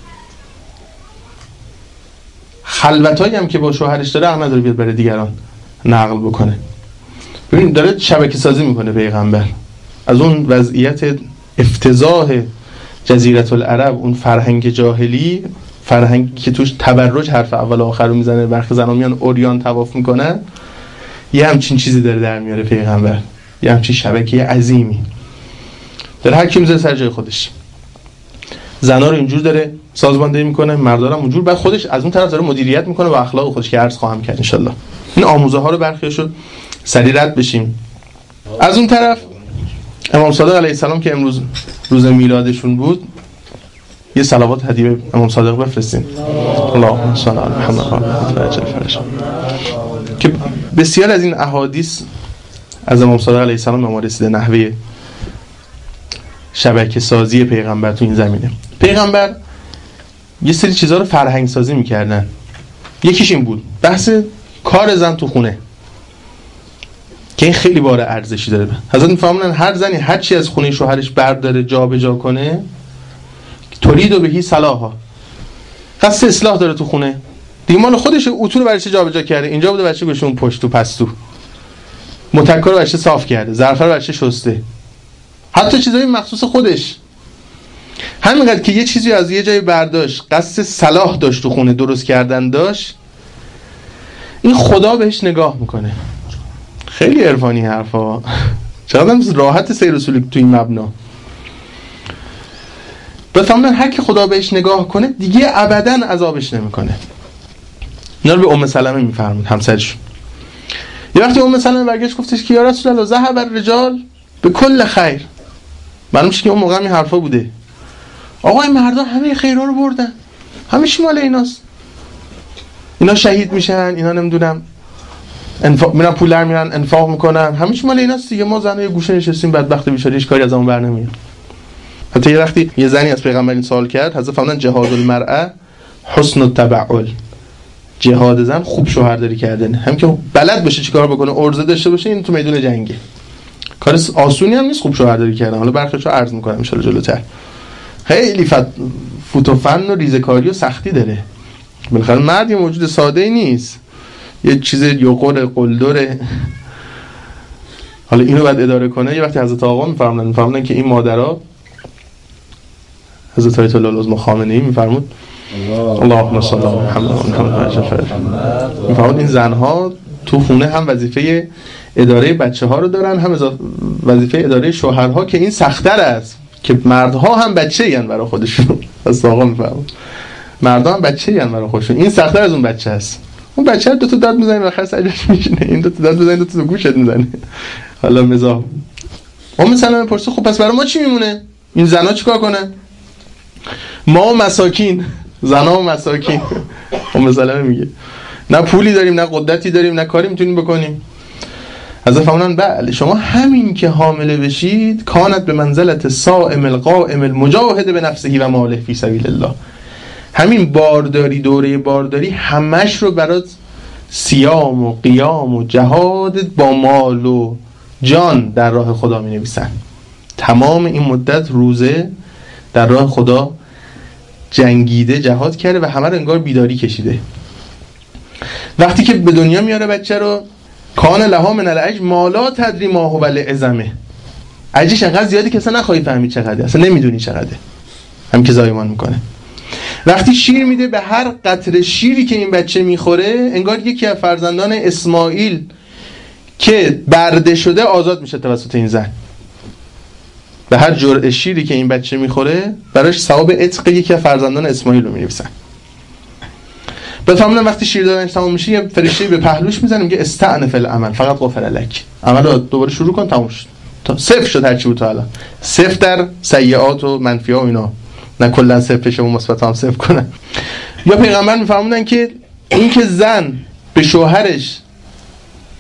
خلوتایی هم که با شوهرش داره حق نداره بیاد برای دیگران نقل بکنه. ببین داره شبکه سازی میکنه پیغمبر از اون وضعیت افتضاح جزیره العرب، اون فرهنگ جاهلی، فرهنگی که توش تبرج حرف اول و آخر رو میزنه، برخی زنا میان اوریان طواف میکنن، یه همچین چیزی داره در میاره پیغمبر، یه همچین شبکه عظیمی داره، هر کی میذاره سر جای خودش. زنا رو اینجور داره سازماندهی میکنه، مردا رو اونجور، بعد خودش از اون طرف داره مدیریت میکنه با اخلاق خودش که عرض خواهم کرد ان شاء الله. این آموزه ها رو برخیشو سریع رد بشیم. از اون طرف امام صادق علیه السلام که امروز روز میلادشون بود، یه صلوات هدیه به امام صادق بفرستین. اللهم صل علی محمد و عجل فرجهم. که بسیار از این احادیث از امام صادق علیه السلام به ما رسیده، نحوه شبکه سازی پیغمبر تو این زمینه. پیغمبر یه سری چیزها رو فرهنگ سازی میکردن. یکیش این بود بحث کار زن تو خونه، که این خیلی بار ارزشی داره. حضرت میفهمونن هر زنی هر چی از خونه شوهرش برداره جا به جا کنه، تولید و بهی صلاحا، قصد اصلاح داره تو خونه. دیمان خودش اتو رو برشه جا به جا کرده، اینجا بوده بچه گوشه اون پشت و پستو، متکا رو برشه صاف کرده، ظرفا رو برشه شسته، حتی چیزای مخصوص خودش. همینقدر که یه چیزی از یه جای برداشت، قصد صلاح داشت تو خونه، درست کردن داشت، این خدا بهش نگاه میکنه. خیلی عرفانی حرفا، چقدر راحت سیر و سلوک تو این مبنا. بفهمن هر کی خدا بهش نگاه کنه دیگه ابداً عذابش نمیکنه. اینا رو به ام سلمه میفرمود، همسرش. یه وقتی ام سلمه برگشت گفتش که یا رسول الله ذهب الرجال به کل خیر. معلوم شد که اون موقع این حرفا بوده. آقا این مردا همه خیرها رو بردن، همه چی مال ایناست، اینا شهید میشن، اینا نمیدونم انفاق میرن، پول در میرن انفاق میکنن، همه چی مال ایناست دیگه. ما زنای گوشه نشستیم بدبخت بیچاره، هیچ کاری از اون بر نمیاد. حتی یه وقتی یه زنی از پیغمبر این سوال کرد، حضرت فرمودن جهاد المرأه حسن التبعل، جهاد زن خوب شوهرداری کردن، هم که بلد باشه چیکار بکنه، ارزه داشته باشه، این تو میدون جنگه. کار آسونی هم نیست خوب شوهرداری کردن. حالا برخلاف عرض میکنم ان شاء الله جلوتر. خیلی فت... فوت و فن و ریزکاری و سختی داره. بالاخره مرد یه موجود ساده ای نیست، یه چیز یوقور قلدره. حالا اینو بعد اداره کنه. یه وقتی حضرت آقا میفرمودن میفرمودن که این مادرها، حضرت آیت الله العظمی خامنه‌ای میفرمود اللهم صل علی محمد و محمد و عجل فرجهم، میفرمود این زنها تو خونه هم وظیفه اداره بچه‌ها رو دارن، هم وظیفه اداره شوهرها، که این سخت‌تر است که مردها هم بچه‌ای ان برای خودشون. از آقا میفرمود مردها هم بچه‌ای ان برای خودشون، این سخت‌تر از اون بچه است. اون بچه دو تا داد میزنه و آخر سرش میشینه، این دو تا داد میزنه دو تا گوشت میزنه. حالا مزاح. اون مثلا میپرسه خب پس برای ما چی میمونه؟ این زنا چیکار کنن؟ ما مساکین، زنا و مساکین. اون مثلا میگه نه پولی داریم، نه قدرتی داریم، نه کاری میتونیم بکنیم. حضرت فرمودن بله شما همین که حامله بشید، کانت به منزلت صائم القائم المجاهد به نفسه و ماله فی سبیل الله، همین بارداری، دوره بارداری همش رو برات صیام و قیام و جهاد با مال و جان در راه خدا می نویسن. تمام این مدت روزه در راه خدا جنگیده، جهاد کرده و همه رو انگار بیداری کشیده. وقتی که به دنیا میاره بچه رو، کان لها من العج ما لا تدری ما هو العظمه، عجیش انقدر زیادی که اصلا نخواهی فهمید چقدره، اصلا نمیدونی چقدره، هم که زایمان میکنه. وقتی شیر میده، به هر قطره شیری که این بچه میخوره انگار یکی از فرزندان اسماعیل که برده شده آزاد میشه توسط این زن. به هر جرعه شیری که این بچه میخوره براش ثواب عتق یکی از فرزندان اسماعیل رو می‌نویسن. بفهمونم وقتی شیر دادنش تمام میشه یه فرشته به پهلوش میزنه میگه استعنف العمل فقط غفر لک، عمل رو دوباره شروع کن، تموم شد، تا صفر شد هر چی بود تا الان. صفر در سیئات و منفی‌ها و اینا، نه کلا صفر بشه و مثبت هم صفر کنن. یا پیغمبر میفهموندن که این که زن به شوهرش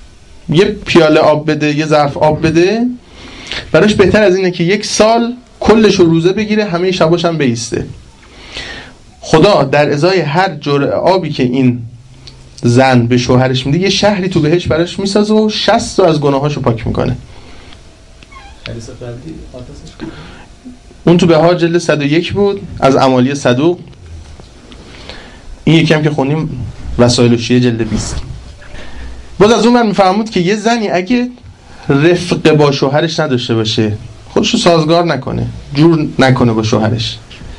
یه پیاله آب بده، یه ظرف آب بده، براش بهتر از اینه که یک سال کلش رو روزه بگیره، همه شباش هم بیسته. خدا در ازای هر جرعه آبی که این زن به شوهرش میده یه شهری تو بهش براش میسازه و شصت تا از گناهاشو پاک میکنه. اون تو بهار جلد صد و یک بود از امالی صدوق. این یکی هم که خونیم وسایل الشیعه جلد بیست. باز از اون من میفهمود که یه زنی اگه رفق با شوهرش نداشته باشه، خودشو سازگار نکنه، جور نکنه با شوهرش،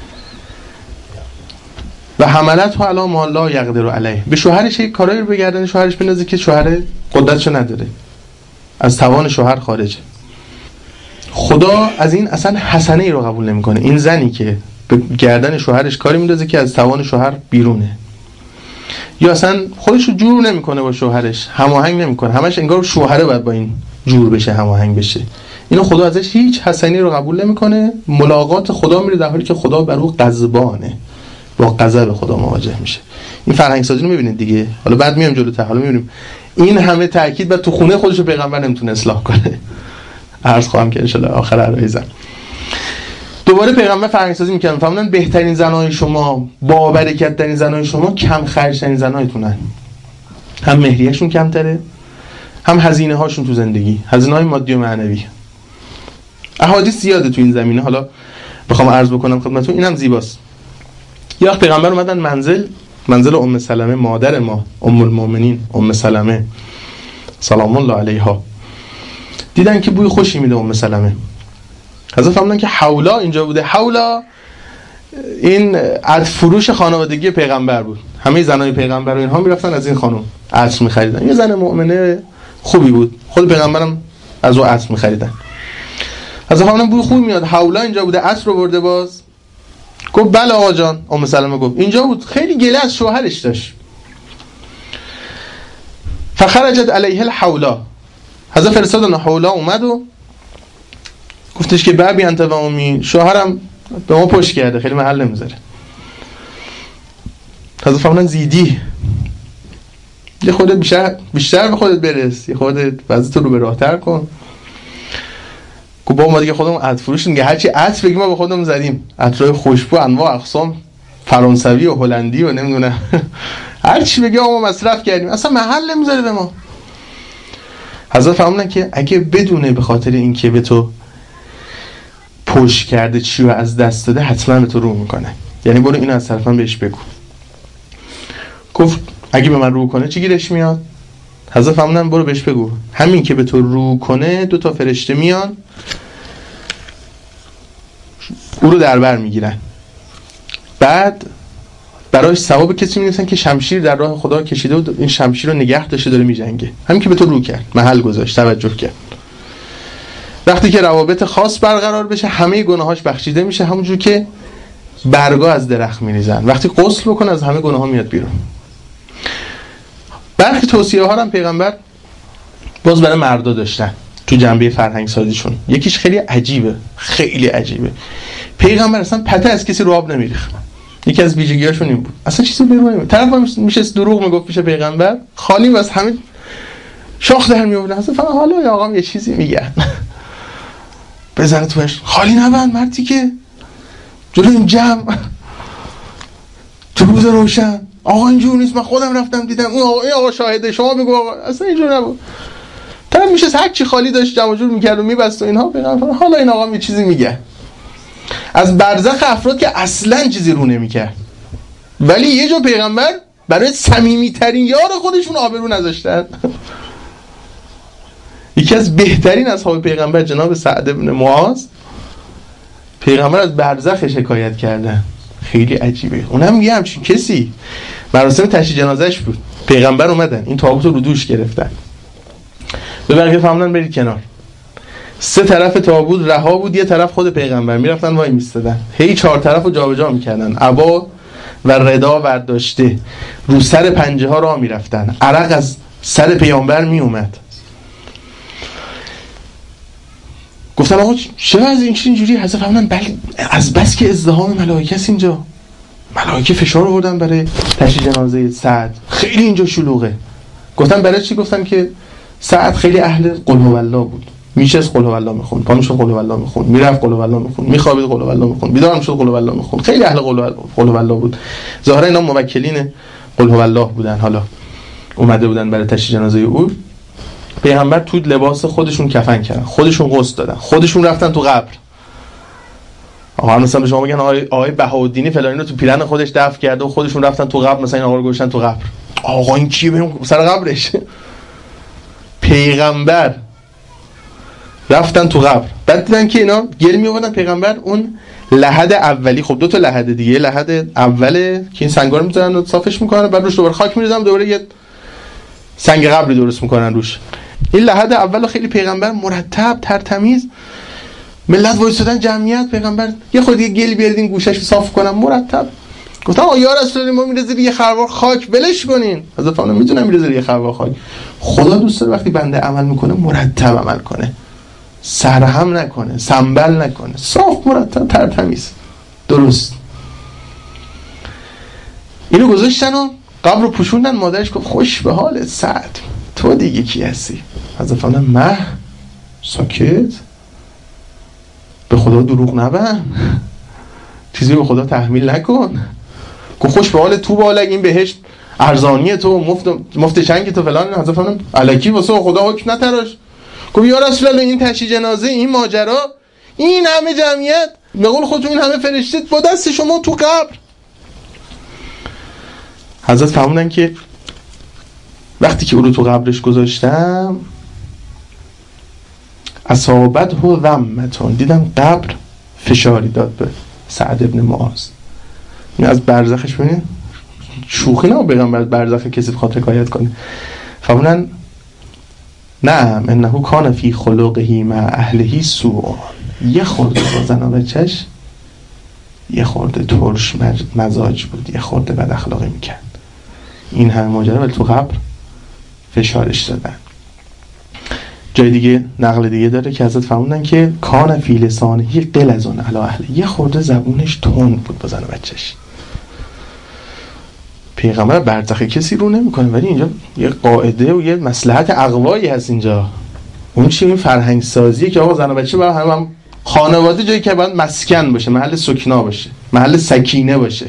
و حملت ها علی ما لا یقدر علیه، به شوهرش یک کارایی رو بگردن شوهرش بندازه که شوهر قدرتشو نداره، از توان شوهر خارجه. خدا از این اصلا حسنه ای رو قبول نمیکنه. این زنی که به گردن شوهرش کاری میندازه که از توان شوهر بیرونه، یا اصلا خودش رو جور نمیکنه با شوهرش، هماهنگ نمیکنه، همش انگار شوهره باید با این جور بشه، هماهنگ بشه، اینو خدا ازش هیچ حسنی رو قبول نمیکنه. ملاقات خدا میره در حالی که خدا بر او غضبانه، با غضب خدا مواجه میشه. این فرهنگ سازی رو میبینید دیگه. حالا بعد میام جلوتر، حالا میبینیم این همه تاکید بعد تو خونه خودش رو پیغمبر نمیتونه اصلاح کنه. عرض خواهم که ان شاء الله آخر عرایزم دوباره پیغمبر فرهنگ سازی میکنن، فهمیدن بهترین زنای شما، با برکت ترین زنای شما کم خرج ترین زنایتونن. هم مهریه‌شون کمتره، هم هزینه هاشون تو زندگی، هزینه های مادی و معنوی. احادیث زیاده تو این زمینه، حالا بخوام عرض بکنم خدمتتون اینم زیباست. یه وقت پیغمبر اومدن منزل منزل ام سلمه، مادر ما، ام المؤمنین ام سلمه سلام الله علیها. دیدن که بوی خوشی میده ام سلمه. حضرت فهمیدن که حولا اینجا بوده. حولا این عطر فروش خانوادگی پیغمبر بود. همه زنای پیغمبر و اینها میرفتن از این خانم عطر میخریدن. یه زن مؤمنه خوبی بود، خود پیغمبرم از او عطر میخریدن. حضرت فهمیدن بوی خوبی میاد، حولا اینجا بوده، عطر رو برده. باز گفت بله آقا جان. ام سلمه گفت اینجا بود. خیلی گله از شوهرش داشت. فخرجت علیه الحولا. حضرت فرستادن حولا اومد و گفتش که بابی انت و امی، شوهرم به ما پشت کرده، خیلی محل نمیذاره. حضرت فهمیدن زیدی، یه خودت بیشتر بیشتر به خودت برس، یه خودت وضعیت رو به راهتر کن. گفت با ما دیگه خودمون عطر فروش دیگه، هرچی عطر بگیم ما به خودمون زدیم، عطرهای خوشبو انواع اقسام، فرانسوی و هلندی و نمیدونم هر چی بگیم ما مصرف کردیم، اصلا محل نمیذاره به ما. حضرت فهمیدن که اگه بدونه به خاطر اینکه به تو پشت کرده چی رو از دست داده، حتما به تو رو میکنه، یعنی برو اینو از طرفم بهش بگو. گفت اگه به من رو کنه چی گیرش میاد؟ حضرت فهمیدن برو بهش بگو همین که به تو رو کنه دو تا فرشته میان او رو در بر میگیرن، بعد برایش ثواب کسی می‌نویسن که شمشیر در راه خدا کشیده و این شمشیر رو نگه داشته داره میجنگه. همین که به تو رو کرد، محل گذاشت، توجه کرد. وقتی که روابط خاص برقرار بشه همه گناهاش بخشیده میشه، همونجور که برگا از درخت میریزن. وقتی غسل بکنه از همه گناه‌ها میاد بیرون. برخی توصیه ها هم پیغمبر باز برای مردا داشتن تو جنبه فرهنگ سازیشون. یکیش خیلی عجیبه، خیلی عجیبه. پیغمبر اصلا پته از کسی رو آب نمیریخت. یکی از ویژگی‌هاشون این بود. اصلا چیزی بیرون طرف میشه دروغ میگفت پیش پیغمبر، خالی و از همه شاخ در میآورد. اصلا فقط حالا یا آقا یه چیزی میگن بزنه توش، خالی نبند مردی که جلو این جمع تو روز روشن، آقا اینجور نیست، من خودم رفتم دیدم، اون آقا این آقا شاهده، شما بگو آقا. اصلا اینجور نبود. طرف میشه هر چی خالی داشت جمع جور میکرد و میبست و اینها. پیغمبر حالا این آقا یه چیزی میگه. از برزخ افراد که اصلا چیزی رو نمیکرد، ولی یه جا پیغمبر برای صمیمیترین یار خودشون آبرو نذاشتن. یکی از بهترین اصحاب پیغمبر جناب سعد بن معاذ، پیغمبر از برزخ شکایت کردن. خیلی عجیبه. اونم یه همچین کسی مراسم تشییع جنازهش بود، پیغمبر اومدن این تابوت رو دوش گرفتن، به بقیه فهمیدن برید کنار. سه طرف تابوت رها بود، یه طرف خود پیغمبر، میرفتن وای میستادن، هی چهار طرف رو جابجا میکردن، عبا و ردا برداشته رو سر پنجه ها راه میرفتن، عرق از سر پیغمبر میومد. گفتم آقا چرا از این اینجوری؟ حضرت فهمیدن بله از بس که ازدحام ملائکه است اینجا، ملائکه فشار آوردن برای تشییع جنازه سعد، خیلی اینجا شلوغه. گفتم برای چی؟ گفتم که سعد خیلی اهل قل هو الله بود، میشست قل هو الله میخوند، پا میشد قل هو الله میخوند، میرفت قل هو الله میخوند، میخوابید قل هو الله میخوند، بیدار میشد قل هو الله میخوند. خیلی اهل قل هو الله بود. ظاهرا اینا موکلین قل هو الله بودن. حالا اومده بودن برای تشییع جنازه او. پیغمبر تو لباس خودشون کفن کردن، خودشون غسل دادن، خودشون رفتن تو قبر. آقا مثلا به شما بگن آقای آقای بهاءالدینی فلانی رو تو پیرن خودش دفن کرده و خودشون رفتن تو قبر، مثلا این آقا رو گذاشتن تو قبر. آقا این کیه بریم سر قبرش؟ پیغمبر رفتن تو قبر. بعد دیدن که اینا گل میآوردن پیغمبر اون لحد اولی، خب دو تا لحد دیگه، لحد اوله که این سنگا رو میذارن و صافش میکنن، بعد روش دوباره خاک میریزن، دوباره یه سنگ قبری درست میکنن روش. این لحد اولو خیلی پیغمبر مرتب ترتمیز، ملت وایسادن جمعیت، پیغمبر یه خود دیگه گل بیارید این گوشه‌ش رو صاف کنم مرتب. گفتم آ یا رسول الله ما میره زیر یه خروار خاک بلش کنین. حضرت فاطمه میدونم میره زیر یه خروار خاک. خدا دوست داره وقتی بنده عمل میکنه مرتب عمل کنه، سرهم نکنه، سنبل نکنه، صاف مرتب ترتمیز درست. اینو گذاشتن و قبر رو پوشوندن. مادرش گفت خوش به حالت سعد، تو دیگه کی هستی؟ حضرت فاطمه مه ساکت، به خدا دروغ نبن، چیزی به خدا تحمیل نکن. گفت خوش به حال تو بالگ، این بهشت ارزانیه تو، مفت مفت چنگ تو فلان. حضرت فاطمه الکی واسه خدا حکم نتراش. گفت یا رسول الله این تشییع جنازه، این ماجرا، این همه جمعیت، به قول خودتون این همه فرشته با دست شما تو قبر. حضرت فرمودن که وقتی که او رو تو قبرش گذاشتم اصابت و ذمتون، دیدم قبر فشاری داد به سعد ابن معاذ. این از برزخش ببینید شوخی نه، بگم از برزخ کسی بخواد حکایت کنه. فرمودن نعم انه کان فی خلقه مع اهله سوء، یه خورده با زن و بچه‌ش یه خورده ترش مزاج بود، یه خورده بد اخلاقی میکرد. این همه ماجرا ولی تو قبر فشارش دادن. جای دیگه نقل دیگه داره که حضرت فرمودن که کان فی لسانه غلظ علی اهله، یه خورده زبونش تند بود با زن و بچه‌ش. پیغمبر برزخ کسی رو نمیکنه، ولی اینجا یه قاعده و یه مصلحت اقوایی هست اینجا. اون چی؟ این فرهنگ سازیه که آقا زن و بچه باید هم, هم خانواده جایی که باید مسکن باشه، محل سکنا باشه، محل سکینه باشه،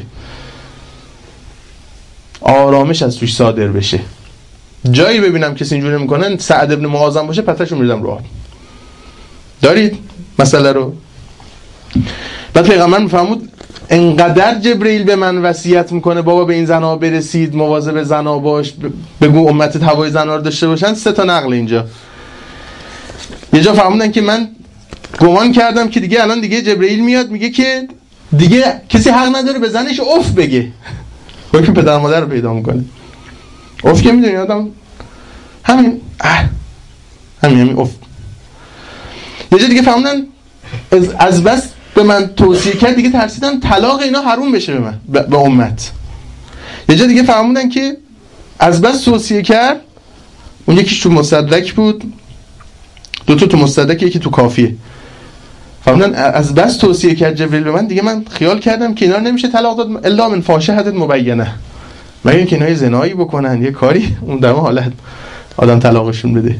آرامش از توش صادر بشه. جایی ببینم کسی اینجوری نمیکنه، سعد ابن معاذ باشه پتاشو میریزم رو آب. دارید مسئله رو؟ بعد پیغمبر میفرمود انقدر جبرئیل به من وصیت میکنه بابا به این زنا برسید، مواظب زنا باش، بگو امتت هوای زنا رو داشته باشن. سه تا نقل اینجا. یه جا فرمودن که من گمان کردم که دیگه الان دیگه جبرئیل میاد میگه که دیگه کسی حق نداره به زنش اف بگه. حکم پدر مادر رو پیدا میکنه. اف که میدونی آدم همین اه همین همین اف. یه جا دیگه فرمودن از, از بس به من توصیه کرد دیگه ترسیدم طلاق اینا حروم بشه به من، به امت. یه جا دیگه فرمودن که از بس توصیه کرد، اون یکیش تو مصدق بود، دو تا تو مصدق، یکی تو کافیه. فرمودن از بس توصیه کرد جبرئیل به من دیگه من خیال کردم که اینا نمیشه طلاق داد الا من فاحشه مبینه، مگر اینکه اینا زنایی بکنن یه کاری اون دم حالت آدم طلاقشون بده.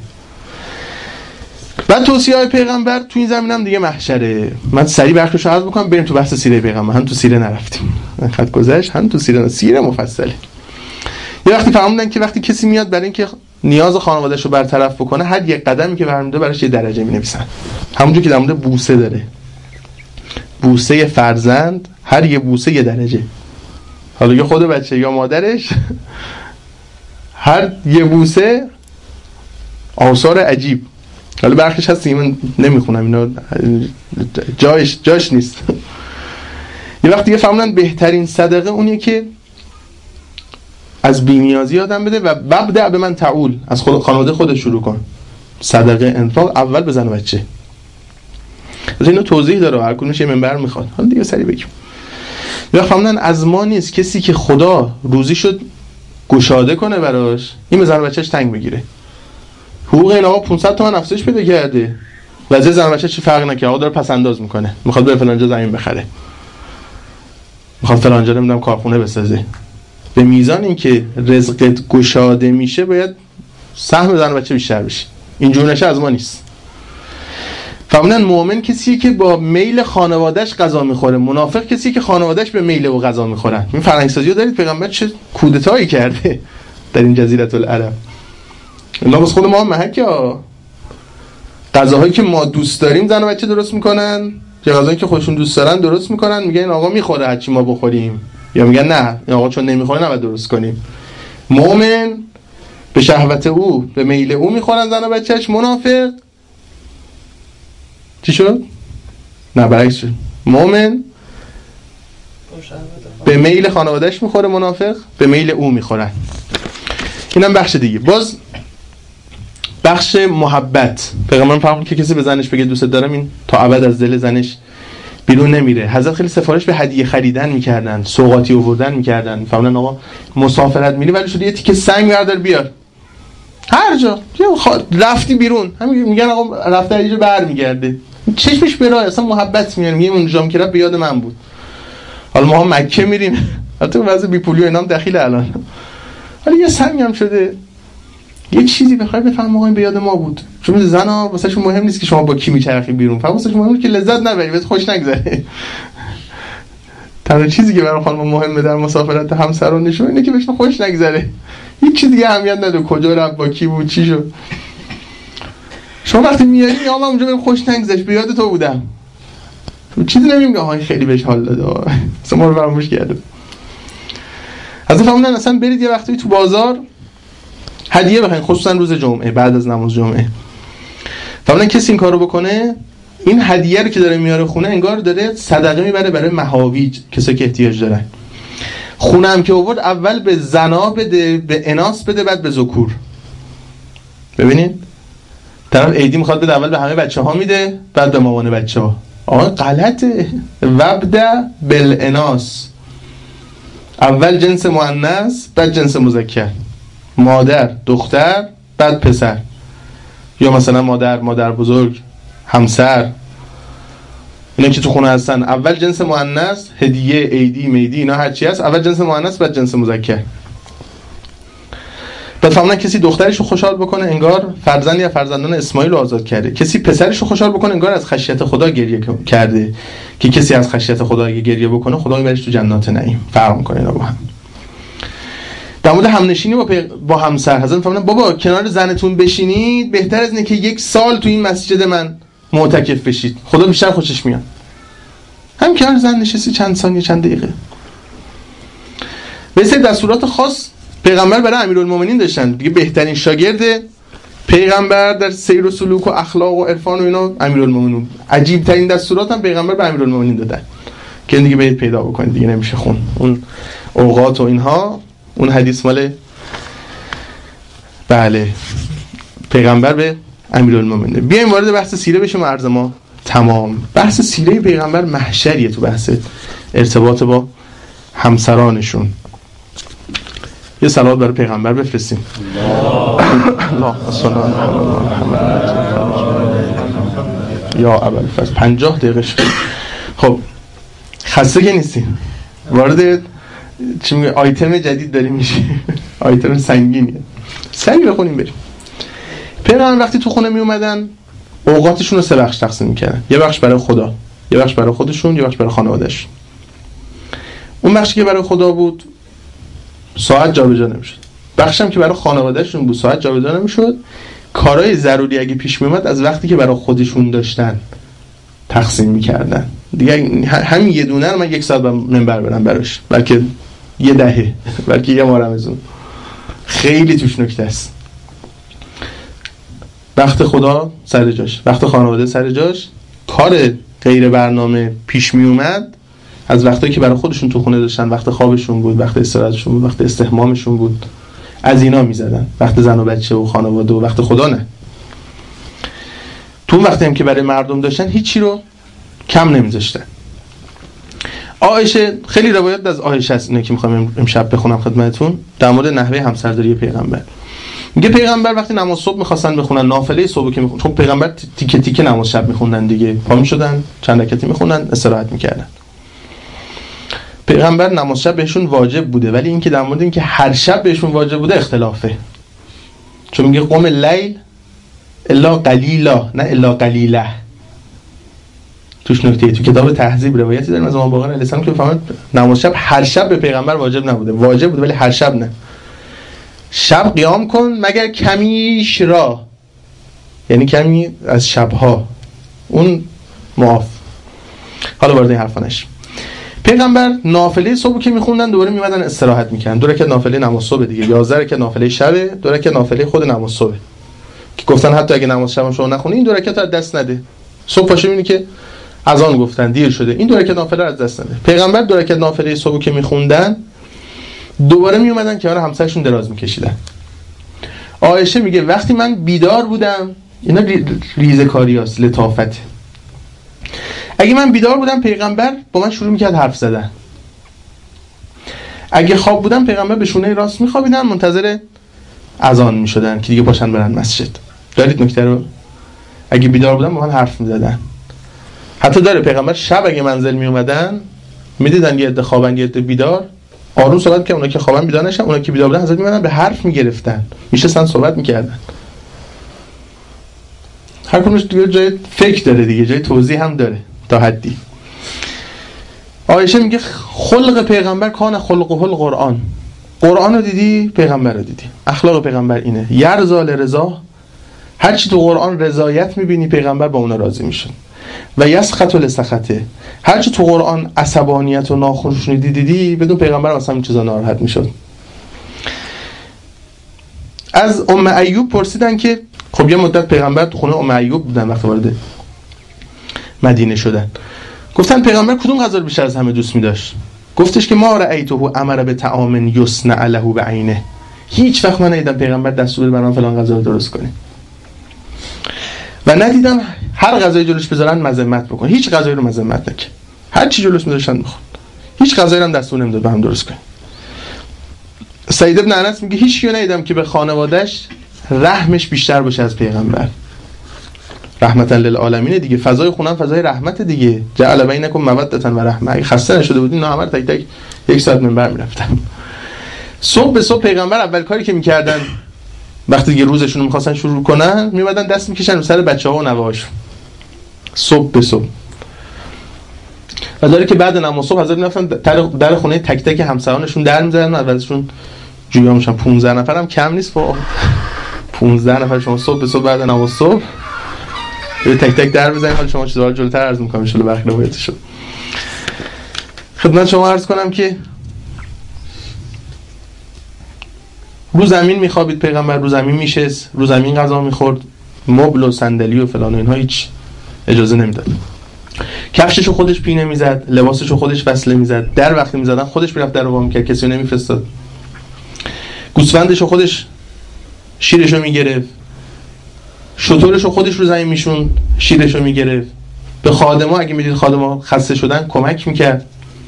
بعد توصیه های پیغمبر تو این زمینم دیگه محشره. من سریع بخشش رو عرض بکنم بریم تو بحث سیره پیغمبر. هم تو سیره نرفتیم، خط گذشت، هم تو سیره سیره مفصله. یه وقتی فرمودن که وقتی کسی میاد برای اینکه نیاز خانواده‌شو برطرف بکنه، هر یک قدمی که برمی‌داره براش یه درجه می‌نویسن. همونجوری که در مورد بوسه داره، بوسه فرزند هر یه بوسه یه درجه. حالا یا خود بچه یا مادرش هر یه بوسه آثار عجیب. حالا برخیش هست من نمیخونم اینا، جایش جاش نیست. یه وقت دیگه فهموندن بهترین صدقه اونیه که از بی‌نیازی آدم بده و ببدأ به من تعول، از خود خانواده خودش شروع کن. صدقه انفاق اول به زن و بچه. از اینو توضیح داره، هر کدومش یه منبر میخواد. حالا دیگه سریع بگیم. یه وقت فهموندن از ما نیست کسی که خدا روزی شد گشاده کنه براش، این به زن و بچه‌اش تنگ بگیره. حقوق این آقا پانصد تومن افزایش پیدا کرده، وضع زن و بچه چی فرق نکنه، آقا داره پس انداز میکنه، میخواد بره فلان جا زمین بخره، میخواد فلان جا نمیدونم کارخونه بسازه. به میزان اینکه رزقت گشاده میشه باید سهم زن و بچه بیشتر بشه. اینجور نشه از ما نیست. فهمیدن مؤمن کسیه که با میل خانوادهش غذا میخوره، منافق کسیه که خانوادهش به میل او غذا میخورن. این فرهنگسازی رو دارید پیغمبر چه کودتایی کرده در این جزیره العرب. الله بس خود ما هم محکه غذاهایی که ما دوست داریم زن و بچه درست میکنن، یا غذایی که خودشون دوست دارن درست میکنن، میگن این آقا میخوره هرچی ما بخوریم، یا میگن نه این آقا چون نمیخوره نباید درست کنیم. مؤمن به شهوت او به میل او میخورن زن و بچهش، منافق چی شد؟ نه برعکس شد. مؤمن به میل خانوادهش میخوره، منافق به میل او میخورن. اینم بخش دیگه. باز بخش محبت، پیغمبر فرمود که کسی به زنش بگه دوست دارم این تا ابد از دل زنش بیرون نمیره. حضرت خیلی سفارش به هدیه خریدن میکردن، سوغاتی آوردن میکردن. فرمودن آقا مسافرت میری ولی شده یه تیکه سنگ بردار بیار، هر جا رفتی بیرون همین میگن آقا رفته اینجا برمیگرده، چشمش برای اصلا محبت میاد. میگه اونجام که رفت به یاد من بود. حالا ما هم مکه میریم، البته واسه بی پولی و اینام دخیل الان، ولی یه سنگ هم شده یه چیزی بخوای بفهم آقا این به یاد ما بود. چون زنا واسهشون مهم نیست که شما با کی میچرخی بیرون، فقط واسهشون مهمه که لذت نبری، بهت خوش نگذره. تنها چیزی که برای خانم مهمه در مسافرت همسرانشون اینه که بهشون خوش نگذره، هیچ چیز دیگه اهمیت نداره کجا رفت با کی بود چی شد. شما وقتی میاری یا من اونجا بهم خوش نگذشت به یاد تو بودم، چیزی نمیگم آها خیلی بهش حال داده اصلا ما رو فراموش کرده. از این فهمیدن اصلا برید یه وقتی تو بازار هدیه بخرید، خصوصا روز جمعه بعد از نماز جمعه. فهمیدن کسی این کارو بکنه این هدیه رو که داره میاره خونه انگار داره صدقه میبره برای مهاویج، کسایی که احتیاج دارن. خونه هم که آورد اول به زنا بده، به اناث بده، بعد به ذکور. ببینید طرف عیدی میخواد بده اول به همه بچه‌ها میده بعد به مامان بچه‌ها. آقا غلطه. وبدا بالاناث، اول جنس مؤنث بعد جنس مذکر، مادر دختر بعد پسر، یا مثلا مادر مادر بزرگ همسر، اینا که تو خونه هستن اول جنس مؤنث، هدیه عیدی میدی اینا هر چی هست اول جنس مؤنث بعد جنس مذکر. بعد فهمیدن کسی دخترش رو خوشحال بکنه انگار فرزند یا فرزندان اسماعیل رو آزاد کرده، کسی پسرش رو خوشحال بکنه انگار از خشیت خدا گریه کرده، که کسی از خشیت خدا اگه گریه بکنه خدا میبرش تو جنات نعیم. فرق میکنه اینا با هم. در مورد همنشینی با, با همسر حضرت فهمیدن بابا کنار زنتون بشینید بهتر از اینه که یک سال تو این مسجد من معتکف بشید، خدا بیشتر خوشش میاد. هم کنار زن نشستی چند ثانیه چند دقیقه. به سری دستورات خاص پیغمبر برای امیرالمومنین داشتن دیگه. بهترین شاگرد پیغمبر در سیر و سلوک و اخلاق و عرفان و اینا امیرالمومنین. عجیب ترین دستورات هم پیغمبر به امیرالمومنین دادن که دیگه برید پیدا بکنید، دیگه نمیشه خون اون اوقات و اینها. اون حدیث مال بله پیغمبر به امیرالمومنین. بیایم وارد بحث سیره بشیم. عرض ما تمام. بحث سیره پیغمبر محشریه تو بحث ارتباط با همسرانشون. یه صلوات برای پیغمبر بفرستیم. الله صلی الله یا اول فصل پنجاه دقیقه شد. خب خسته که نیستیم. وارد چی میگه آیتم جدید داریم میشه. آیتم سنگینیه. سنگ بخونیم بریم. پیغمبر وقتی تو خونه می اومدن اوقاتشون رو سه بخش تقسیم میکردن. یه بخش برای خدا، یه بخش برای خودشون، یه بخش برای خانواده‌اش. اون بخشی که برای خدا بود ساعت جابجا نمیشد. بخشم که برای خانواده‌شون بود ساعت جابجا نمیشد. کارهای ضروری اگه پیش میومد از وقتی که برای خودشون داشتن تقسیم میکردن. دیگه همین یه دونه رو من یک ساعت منبر برم براش، بلکه یه دهه، بلکه یه ماه رمضان. خیلی توش نکته است. وقت خدا سر جاش، وقت خانواده سر جاش. کار غیر برنامه پیش می اومد از وقتایی که برای خودشون تو خونه داشتن، وقت خوابشون بود، وقت استراحتشون بود، وقت استحمامشون بود، از اینا میزدن. وقت زن و بچه و خانواده و وقت خدا نه. تو وقتی هم که برای مردم داشتن هیچی رو کم نمیذاشتن. عایشه، خیلی روایت از عایشه هست، اینه که میخوام امشب بخونم خدمتتون در مورد نحوه همسرداری پیغمبر. میگه پیغمبر وقتی نماز صبح میخواستن بخونن، نافله صبح که میخونن، چون پیغمبر تیکه تیکه نماز شب میخوندن دیگه، پا میشدن چند رکعتی میخوندن استراحت میکردن. پیغمبر نماز شب بهشون واجب بوده، ولی اینکه در مورد اینکه هر شب بهشون واجب بوده اختلافه. چون میگه قم اللیل الا قلیلا، نه الا قلیله. توش نکته، تو کتاب تهذیب روایتی داریم از امام باقر علیه السلام که فهمید نماز شب هر شب به پیغمبر واجب نبوده، واجب بوده ولی هر شب نه. شب قیام کن مگر کمیش را، یعنی کمی از شبها، اون معاف. حالا وارد این حرفا نشیم. پیغمبر نافله صبح که میخوندن دوباره میمدن استراحت میکردن. دو رکعت نافله نماز صبح دیگه، یازده رکعت نافله شب، دو رکعت نافله خود نماز صبح که گفتن حتی اگه نماز شب شما نخونی این دو رکعت از دست نده. صبح پاشو میبینی که اذان گفتن دیر شده، این دو رکعت نافله از دست نده. پیغمبر دو رکعت نافله صبح که میخوندن دوباره میومدن کنار همسرشون دراز میکشیدن. عایشه میگه وقتی من بیدار بودم، اینا ریزه کاریاست، لطافت. اگه من بیدار بودم پیغمبر با من شروع میکرد حرف زدن. اگه خواب بودم پیغمبر به شونه راست میخوابیدن، منتظر اذان میشدن که دیگه پاشن برن مسجد. دارید نکته رو؟ اگه بیدار بودم با من حرف میزدن. حتی داره پیغمبر شب اگه منزل میومدن میدیدن یه عده خوابن یه عده بیدار، آروم صحبت که اونا که خوابن بیدار نشن، اونا که بیدار بودن حضرت میمدن به حرف میگرفتن، میشستن صحبت میکردن. هر کدومش دیگه جای فکر داره دیگه، جای توضیح هم داره تا حدی. عایشه میگه خلق پیغمبر کان خلقه القرآن. قرآن رو دیدی پیغمبر رو دیدی. اخلاق پیغمبر اینه، یرزال رضا، هر چی تو قرآن رضایت میبینی پیغمبر با اون راضی میشد. و یسخط لسخطه، هر چی تو قرآن عصبانیت و ناخوشنودی دیدی بدون پیغمبر مثلا این چیزا ناراحت میشد. از ام ایوب پرسیدن که خب یه مدت پیغمبر تو خونه ام ایوب بودن وقتی وارد مدینه شدن، گفتن پیغمبر کدوم غذا رو بیشتر از همه دوست می‌داشت؟ گفتش که ما رأیته امر به طعام یصنع له بعینه، هیچ وقت من ندیدم پیغمبر دستور بده برام فلان غذا رو درست کنه و ندیدم هر غذای جلوش بذارن مذمت بکنه. هیچ غذایی رو مذمت نکرد، هر چی جلوش می‌ذاشتن می‌خورد، هیچ غذایی هم دستور نمیداد برام درست کنه. سعید ابن انس میگه هیچ کیو ندیدم که به خانواده‌اش رحمش بیشتر باشه از پیغمبر. رحمتا للعالمین دیگه، فضای خونم فضای رحمت دیگه. جعل بینکم مودة و رحمه. اگه خسته نشده بودین نه همه تک تک یک ساعت منبر میرفتم. صبح به صبح پیغمبر اول کاری که میکردن وقتی دیگه روزشون رو میخواستن شروع کنن میمدن دست میکشن رو سر بچه‌ها و نوه‌هاشون صبح به صبح. و داره که بعد نماز صبح حضرت میرفتن در خونه تک تک همسرانشون در میذارن و ازشون جویا میشن. پانزده نفر هم کم نیست، با پانزده نفر شما صبح به صبح بعد نماز صبح یه تک تک در بزنید. حالا شما چیزا رو جلوتر عرض می‌کنم ان شاء الله وقت روایتشو. خدمت شما عرض کنم که رو زمین میخوابید پیغمبر، رو زمین میشست، رو زمین غذا میخورد، مبل و صندلی و فلان و اینها هیچ اجازه نمیداد. کفششو خودش پینه میزد، لباسشو خودش وصله میزد، در وقتی میزدن خودش میرفت در رو وا میکرد، کسی رو نمیفرستاد. گوسفندشو خودش شیرشو میگرفت، شطورشو خودش رو زمین میشون شیرشو میگرفت. به خادما اگه میدید خادما خسته شدن کمک میکرد.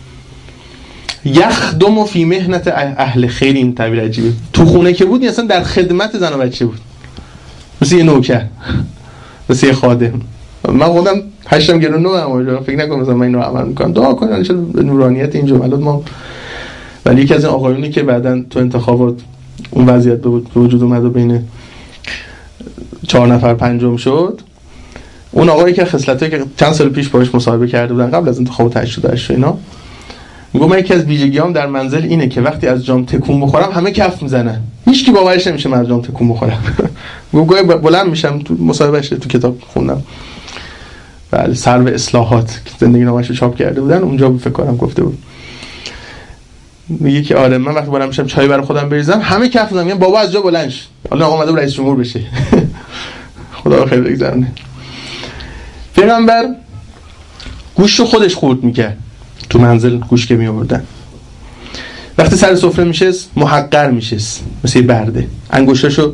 یخدم فی مهنت اهل خیر، این تعبیر عجیبه. تو خونه که بود اصلا در خدمت زن و بچه بود، مثل یه نوکر، مثل یه خادم. من خودم هشتم گرون نو هم فکر نکنم مثلا من اینو عمل میکنم. دعا کنن ان شاء الله نورانیت این جملات ما. ولی یکی از این آقایونی که بعداً تو انتخابات اون وضعیت به وجود اومد و بین چهار نفر پنجم شد، اون آقایی که خصلتایی که چند سال پیش باهاش مصاحبه کرده بودن قبل از انتخابات هشتاد و هشت اینا، میگم من یکی از ویژگیام در منزل اینه که وقتی از جام تکون بخورم همه کف میزنن، هیچ کی باورش نمیشه من از جام تکون بخورم. میگم گاهی بلند میشم، تو مصاحبهش تو کتاب خوندم، بله، سرو اصلاحات که زندگی نامش رو چاپ کرده بودن، اونجا فکر کنم گفته بود، میگه که آره من وقتی بلند میشم چای برای خودم بریزم همه کف میزنن، میگم بابا از جا بلند شو، حالا آقا اومده رئیس جمهور بشه. خدا خیر بگذرونه. پیغمبر گوشت رو خودش خورد میکرد، تو منزل گوشت که میآوردن، وقتی سر سفره میشست محقر میشست مثل برده، انگشتاشو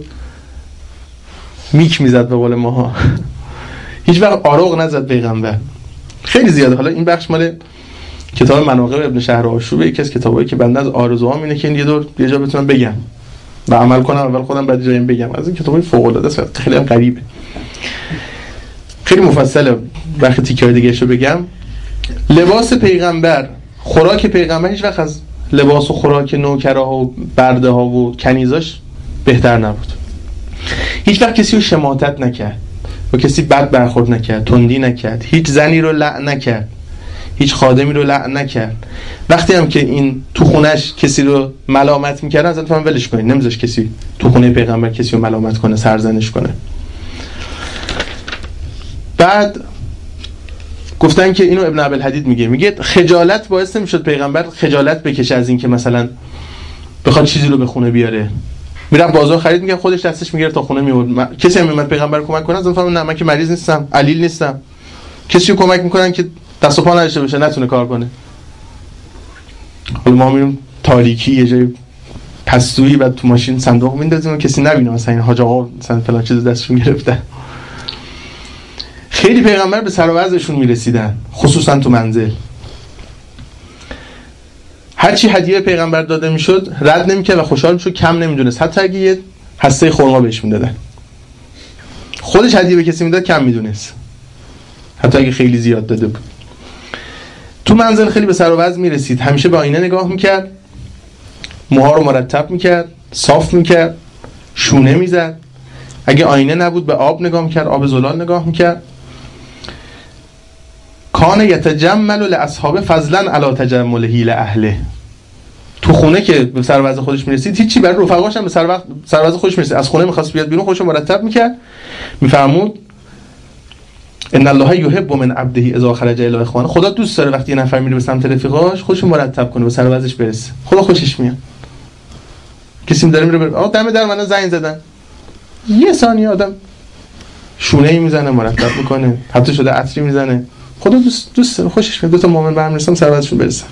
میک میزد به قول ماها. هیچ وقت آروغ نزد پیغمبر. خیلی زیاده. حالا این بخش مال کتاب مناقب ابن شهر آشوبه، یکی از کتابایی که بنده از آرزوام اینه که این یه دور یه جا بتونم بگم و عمل کنم، اول خودم بعد جایم بگم. از این کتابای فوق العاده است، خیلی هم غریبه، خیلی مفصله، وقتی تیکه دیگه‌شو بگم. لباس پیغمبر، خوراک پیغمبر هیچ وقت از لباس و خوراک نوکرها و برده ها و کنیزاش بهتر نبود. هیچ وقت کسی رو شماتت نکرد، با کسی بد برخورد نکرد، تندی نکرد، هیچ زنی رو لعن نکرد، هیچ خادمی رو لعن نکرد. وقتی هم که این تو خونش کسی رو ملامت میکردن ازت فهم ولش کنید، نمیذاش کسی تو خونه پیغمبر کسی رو ملامت کنه، سرزنش کنه. بعد گفتن که اینو ابن ابوالحدید میگه، میگه خجالت باعث نمیشد پیغمبر خجالت بکشه از این که مثلا بخواد چیزی رو به خونه بیاره. میرفت بازار خرید میکرد، خودش دستش میگرفت تا خونه میورد. کسی هم میومد پیغمبر کمک کنه ازن فهم نه من که مریض نیستم، علیل نیستم. کسی رو کمک میکنن که دست و پا نداشته باشه، نتونه کار کنه. حالا ما میریم تاریکی یه جای پستویی بعد تو ماشین صندوق میندازیم و کسی نبینه مثلا این حاج آقا مثلا فلان چیز دستشون گرفتن. خیلی پیغمبر به سر و وضعشون میرسیدن، خصوصا تو منزل. هر چی هدیه پیغمبر داده میشد رد نمیکرد و خوشحال میشد، کم نمیدونست. حتی اگه یه هسته خرما بهش میدادن، خودش هدیه به کسی میداد کم میدونست، حتی اگه خیلی زیاد داده بود. تو منزل خیلی به سر و وضع میرسید، همیشه به آینه نگاه میکرد، موها رو مرتب میکرد، صاف میکرد، شونه میزد. اگه آینه نبود به آب نگاه میکرد، آب زلال نگاه میکرد. کان یتجمل لاصحاب فضلا علی تجمله لاهله. تو خونه که به سر و وضع خودش میرسید هیچی برای رفقاش هم به سر وضع سر وضع خودش میرسید. از خونه میخواست بیاد بیرون، خودش رو مرتب میکرد، میفرمود ان الله یحب من عبده اذا خرج الی اخوانه. خدا دوست داره وقتی یه نفر میره به سمت رفیقاش خودش رو مرتب کنه، به سر وضعش برسه. خدا خوشش میاد. کسی داره میره بر... آ دم در من زنگ زدن، یه ثانیه آدم شونه ای میزنه، مرتب میکنه، حتی شده عطری میزنه. خدا دوست دوست داره، خوشش میاد. دو تا مؤمن به هم رسن، سر وضعشون برسن.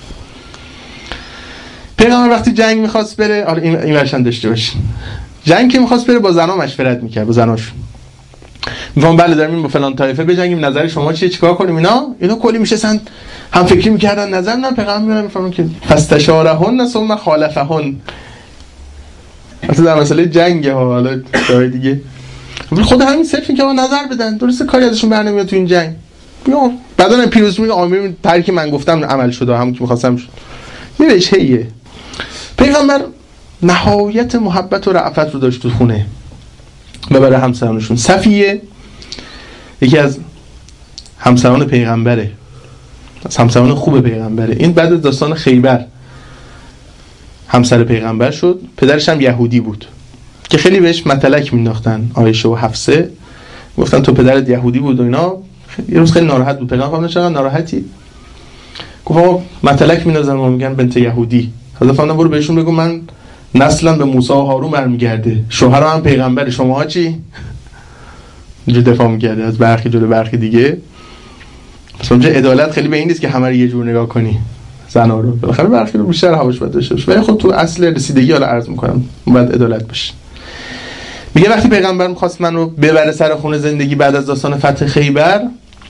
پیغمبر وقتی جنگ میخواست بره، حالا این این ورشن داشته باشین، جنگ که میخواست بره با زنا مشورت میکرد، با زناشون. میگم بله داریم با فلان طایفه بجنگیم، نظر شما چیه، چیکار کنیم؟ اینا اینا کلی میشستن هم فکری میکردن، نظر نه. پیغمبر میفهمن که فاستشارهن ثم خالفهن. اصلا در مسئله جنگ ها، حالا جای دیگه خود همین صرف که نظر بدن، درسته کاری ازشون برنمیاد تو این جنگ. بیا بعدن پیروز میگه آمین طریقی که من گفتم عمل شده، همون که می‌خواستم شد. یه وجهیه. پیغمبر نهایت محبت و رأفت رو داشت تو خونه و برای همسرانشون. صفیه یکی از همسران پیغمبره، از همسران خوب پیغمبره. این بعد از داستان خیبر همسر پیغمبر شد. پدرش هم یهودی بود که خیلی بهش متلک مینداختن، عایشه و حفصه. گفتن تو پدرت یهودی بود و اینا. یه روز خیلی ناراحت بود. پیغمبر فرمود چقدر ناراحتی؟ گفت آقا متلک میندازن و میگن بنت یهودی. حضرت فرمودن برو بهشون بگو من نسلا به موسی و هارون برمیگرده، شوهرم هم پیغمبر، شماها چی؟ اینجا دفاع میکرده از برخی جلو برخی دیگه. پس اونجا عدالت خیلی به این نیست که همه رو یه جور نگاه کنی زنا رو، بالاخره برخی رو بیشتر حواش باید داشته باشه. ولی خب تو اصل رسیدگی حالا عرض میکنم باید عدالت باشه. میگه وقتی پیغمبر میخواست منو ببره سر خونه زندگی بعد از داستان فتح خیبر،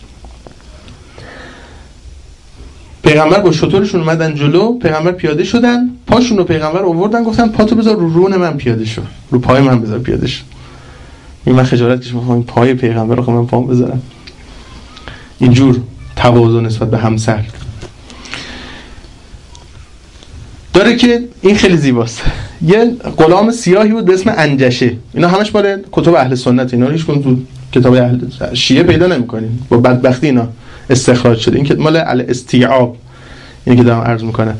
پیغمبر با شترشون اومدن جلو، پیغمبر پیاده شدن، پاشون رو پیغمبر آوردن، گفتن پاتو بذار رو رون من پیاده شو، رو پای من بذار پیاده شو. این من خجالت کشیدم، این پای پیغمبر رو من پام بذارم. اینجور تواضع نسبت به همسر داره که این خیلی زیباست. یه غلام سیاهی بود به اسم انجشه. اینا همش مال کتب اهل سنت، اینا رو هیچ کدوم تو کتاب اهل شیعه پیدا نمی‌کنین، با بدبختی اینا استخراج شده. این که مال الاستیعاب، اینی که دارم عرض میکنم.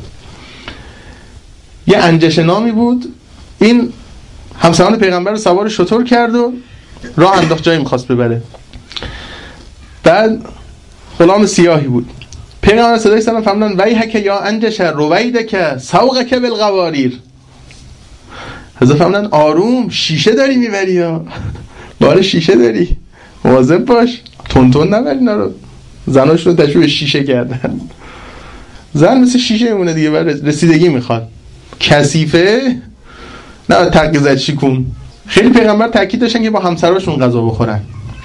یه انجشه نامی بود. این همسران پیغمبر رو سوار شتر کرد و راه انداخت جایی میخواست ببره. بعد غلام سیاهی بود. پیغمبر صدای سلام فرمودن ویحک یا انجشه رویدک سوقک بالقواریر. حضرت فرمودن آروم، شیشه داری میبری یا بار شیشه داری، مواظب باش، تون تون نبری نرو. زناش رو تشبیه شیشه کردن. زن مثل شیشه میمونه دیگه، برای رسیدگی میخواد، کثیفه نه تقیزت شیکون. خیلی پیغمبر تاکید داشتن که با همسراشون غذا بخورن.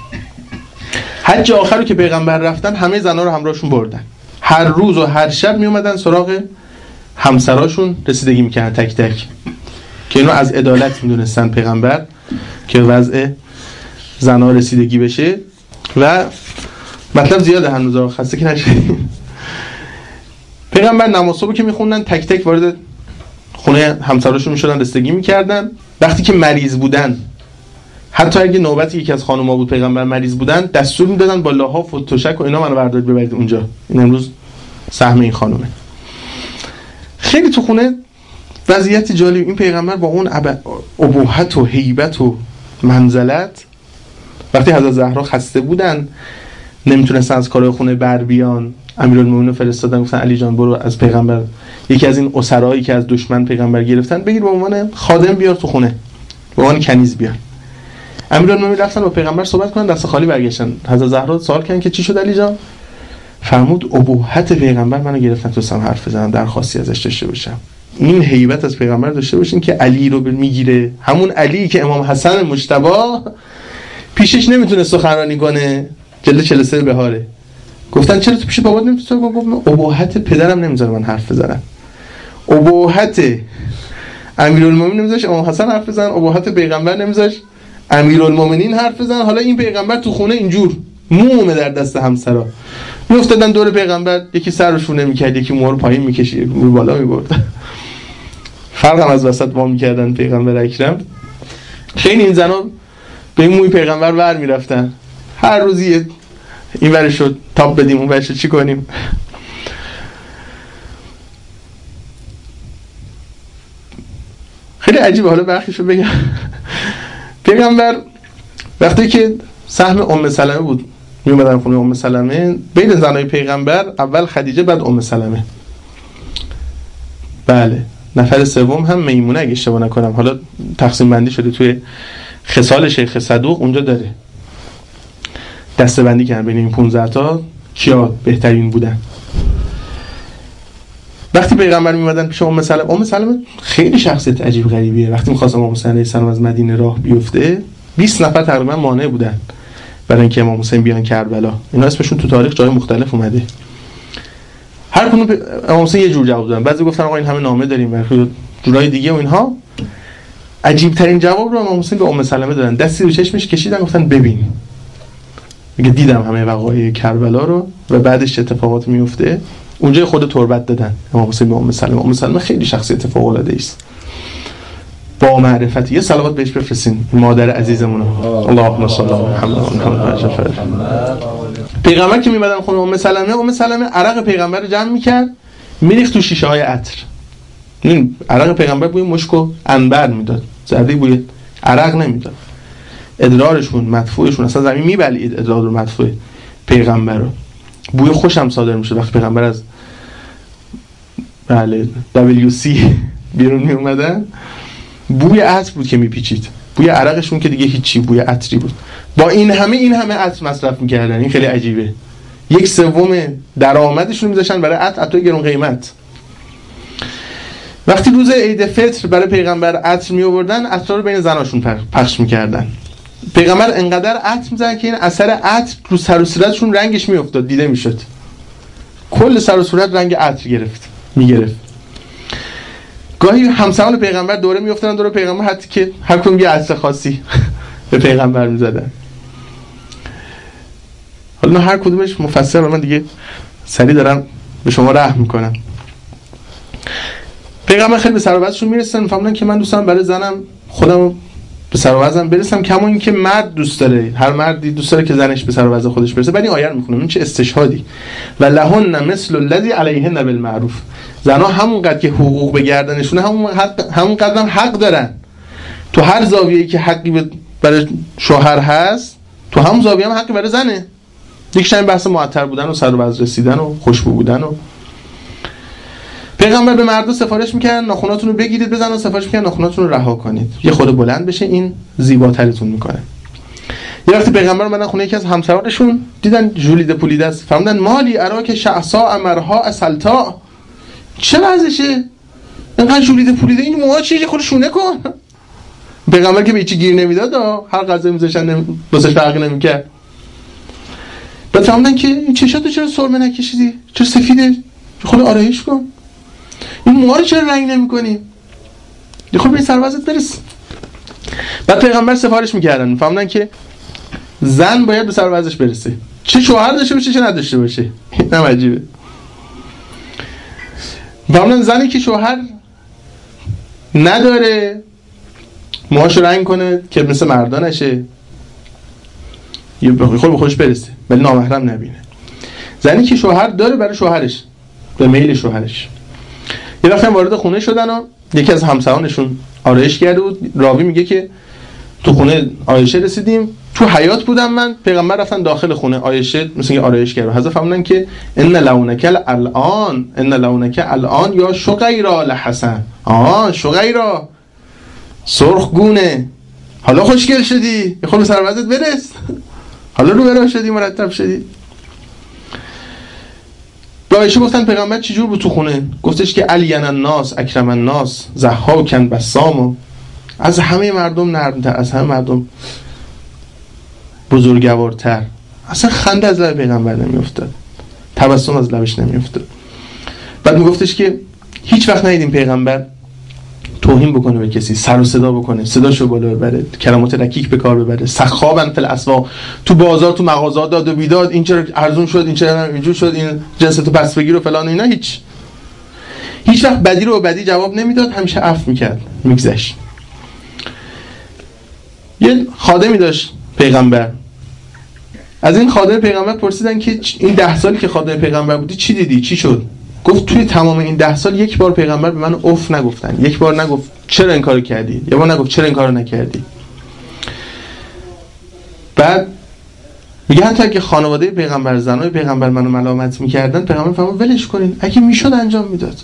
حج آخر رو که پیغمبر رفتن همه زنا رو همراهشون بردن، هر روز و هر شب میومدن سراغ همسراشون رسیدگی میکردن تک تک، که اینو از عدالت میدونستن پیغمبر که وضع زنا رسیدگی بشه. و مطلب زیاده هنوز، خسته که نشید. پیغمبر نماز صبح که میخوندن تک تک وارد خونه همسراشون میشدن، رسیدگی میکردن. وقتی که مریض بودن حتی اگه نوبتی یکی از خانم‌ها بود پیغمبر مریض بودن دستور میدادن با لحاف و تشک و اینا منو بردارید ببرید اونجا، این امروز سهم این خانومه. خیلی تو خونه وضعیت جالب. این پیغمبر با اون ابهت و هیبت و منزلت، وقتی حضرت زهرا خسته بودن نمیتونستن از کارهای خونه بر بیان، امیرالمومنین فرستادن گفتن علی جان برو از پیغمبر یکی از این اسرایی که از دشمن پیغمبر گرفتن بگیر به عنوان خادم بیار تو خونه، به عنوان کنیز بیار. امیرالمومنین رفتن با پیغمبر صحبت کردن، دست خالی برگشتن. حضرت زهرا سوال کردن که چی شد علی جان؟ فرمود ابهت پیغمبر منو گرفتن تو سم حرف بزنم، درخواستی ازش داشته باشم. این هیبت از پیغمبر داشته باشین که علی رو میگیره، همون علی که امام حسن مجتبی پیشش نمیتونه سخنرانی کنه، جلد چهل و سه بهاره. گفتن چرا تو پیش بابات نمیتونی؟ گفت ابهت پدرم نمیذاره من حرف بزنم. ابهت امیرالمومنین نمیذاش امام حسن حرف بزنن، ابهت پیغمبر نمیذاش امیرالمومنین حرف بزنن. حالا این پیغمبر تو خونه اینجور مومه در دست همسرا میافتادن دور پیغمبر، یکی سرشونه میکرد، یکی مو رو پایین میکشید، یکی مو بالا میبرد. فرق هم از وسط وا میکردن پیغمبر اکرم. خیلی این زنا به این موی پیغمبر ور میرفتن، هر روزی این ورش شد تاب بدیم اون ورش چی کنیم. خیلی عجیبه. حالا برخیشو بگم. پیغمبر وقتی که سهم ام سلمه بود میومدن خونه ام سلمه، بین زنای پیغمبر اول خدیجه بعد ام سلمه، بله نفر سوم هم میمونه اگه اشتباه نکنم، حالا تقسیم بندی شده توی خصال شیخ صدوق اونجا داره، دسته بندی کردن بین این پانزده تا کیا بهترین بودن. وقتی پیغمبر میومدن پیش ام سلمه، ام سلمه خیلی شخصیت عجیب غریبیه. وقتی می‌خواستم ام حسین علیه السلام از مدینه راه بیفته بیست نفر تقریبا مانع بودن برای اینکه امام حسین بیان کربلا. اینا اسمشون تو تاریخ جای مختلف اومده. هر کدوم امام حسین یه جور جواب دادن. بعضی گفتن آقا این همه نامه داریم، برخی جورای دیگه و اینها. عجیب ترین جواب رو امام حسین به ام سلمه دادن، دستی رو چشمش کشیدن گفتن ببین، میگه دیدم همه وقایع کربلا رو و بعدش اتفاقات میفته. اونجا خود تربت دادن امام حسین به ام سلمه. ام سلمه خیلی شخصیت فوق العاده است، با معرفت. یه صلوات بهش بفرستین مادر عزیزمون. اللهم صل علی محمد محمد. پیغمبر که میمدن خونه ام سلمه، ام سلمه عرق پیغمبر رو جمع میکرد میریخت تو شیشه های عطر. این عرق پیغمبر بوی مشک و عنبر میداد، زرده بوی عرق نمیداد. ادرارشون مدفوعشون اصلا زمین میبلید، ادرار و مدفوع پیغمبر رو. بوی خوشم صادر میشه وقتی پیغمبر از بله دبلیو سی بیرون می اومدن. بوی عطر بود که میپیچید، بوی عرقشون که دیگه هیچی، بوی عطری بود. با این همه این همه عطر مصرف میکردن. این خیلی عجیبه. یک سوم درآمدشون میذاشتن برای عطر، عطر گرون قیمت. وقتی روز عید فطر برای پیغمبر عطر می آوردن، عطر رو بین زناشون پخش میکردن. پیغمبر انقدر عطر میزنن که این اثر عطر رو سر و صورتشون رنگش میافتاد، دیده میشد. کل سر و صورت رنگ عطر گرفت میگرفت. گاهی همسران پیغمبر دوره میافتادن دور پیغمبر، حتی که هر کدوم یه عطر خاصی به پیغمبر میزدن. حالا هر کدومش مفصل، من دیگه سریع دارم به شما رحم میکنم. پیغمبر خیلی به سر و وضعشون میرسن، فهمیدن که من دوستم برای زنم خودم به سر و وضعم برسم، کما این که مرد دوست داره، هر مردی دوست داره که زنش به سر و وضع خودش برسه. بعد این آیه رو میخونم، این چه استشهادی. و لهن مثل الذی علیهن بالمعروف. زنا همون قدر که حقوق به گردنشونه همون حق، همون قدر هم حق دارن. تو هر زاویه‌ای که حقی برای شوهر هست، تو همون زاویه هم حقی برای زنه. یکیش همین بحث معطر بودن و سر و وضع رسیدن و خوشبو بودن. و پیغمبر به مردم سفارش میکردن ناخوناتون رو بگیرید بزنن، سفارش میکردن ناخوناتون رو رها کنید، یه خود بلند بشه، این زیباترتون میکنه. یه وقتی پیغمبر اومدن خونه یکی از همسرانشون، دیدن ژولیده پولیده است، فهمیدن مالی اراک شعصا امرها اسلتا، چه وضعشه اینقدر ژولیده پولیده، این موها چیه، خود شونه کن. پیغمبر که به هیچ گیر نمیداد، هر غذا میذاشتن واسش فرقی نمیکرد. بعد فهمیدن که این چشاتو چرا سرمه نکشیدی، چرا سفیده، خود آرایش کن. این موها رو چرا رنگ نمی‌کنی؟ یه خود به سر وضعت برس. بعد پیغمبر سفارش می‌کردن، فهمیدن که زن باید به سر وضعش برسه، چه شوهر داشته باشه چه نداشته باشه. اینم عجیبه. فهمیدن زنی که شوهر نداره موهاشو رنگ کنه که مثل مردا نشه، یه خود به خودش برسه ولی نامحرم نبینه. زنی که شوهر داره برای شوهرش، به میل شوهرش. یه وقتی وارد خونه شدن و یکی از همسرانشون آرایش کرده بود، راوی میگه که تو خونه عایشه رسیدیم، تو حیاط بودم من، پیغمبر رفتن داخل خونه، عایشه مثلا آرایش کرد. حضرت فرمودن که ان لونک الان، ان لونک الان یا شقیرا لحسن، آه شقیرا سرخ گونه، حالا خوشگل شدی، یه خود به سروازت برس، حالا رو برا شدی، مرتب شدی. به عایشه گفتن پیغمبر چجور بود تو خونه؟ گفتش که الین الناس اکرم الناس ضحاکن بسام، از همه مردم نرمتر، از همه مردم بزرگوارتر. اصلا خنده از لب پیغمبر نمیافتاد، تبسم از لبش نمیافتاد. بعد میگفتش که هیچ وقت ندیدیم پیغمبر توهین بکنه به کسی، سر و صدا بکنه، صداشو بالا ببره، کلمات رکیک به کار ببره. سخابن فی الاسواق، تو بازار تو مغازات داد و بیداد، این چرا ارزون شد، این چرا اینجور شد، این جنستو پس بگیر و فلان اینا. هیچ هیچ وقت بدی رو بدی جواب نمیداد، همیشه عفو میکرد، میگذشت. یه خادمی داشت پیغمبر، از این خادم پیغمبر پرسیدن که این ده سالی که خادم پیغمبر بودی چی دیدی، چی شد؟ گفت توی تمام این ده سال یک بار پیغمبر به من اوف نگفتن، یک بار نگفت چرا این کارو کردی، یه بار نگفت چرا این کارو نکردی. بعد میگه حتی اگه خانواده پیغمبر، زنای پیغمبر منو ملامت میکردن، پیغمبر فرمود ولش کنین، اگه میشد انجام میداد،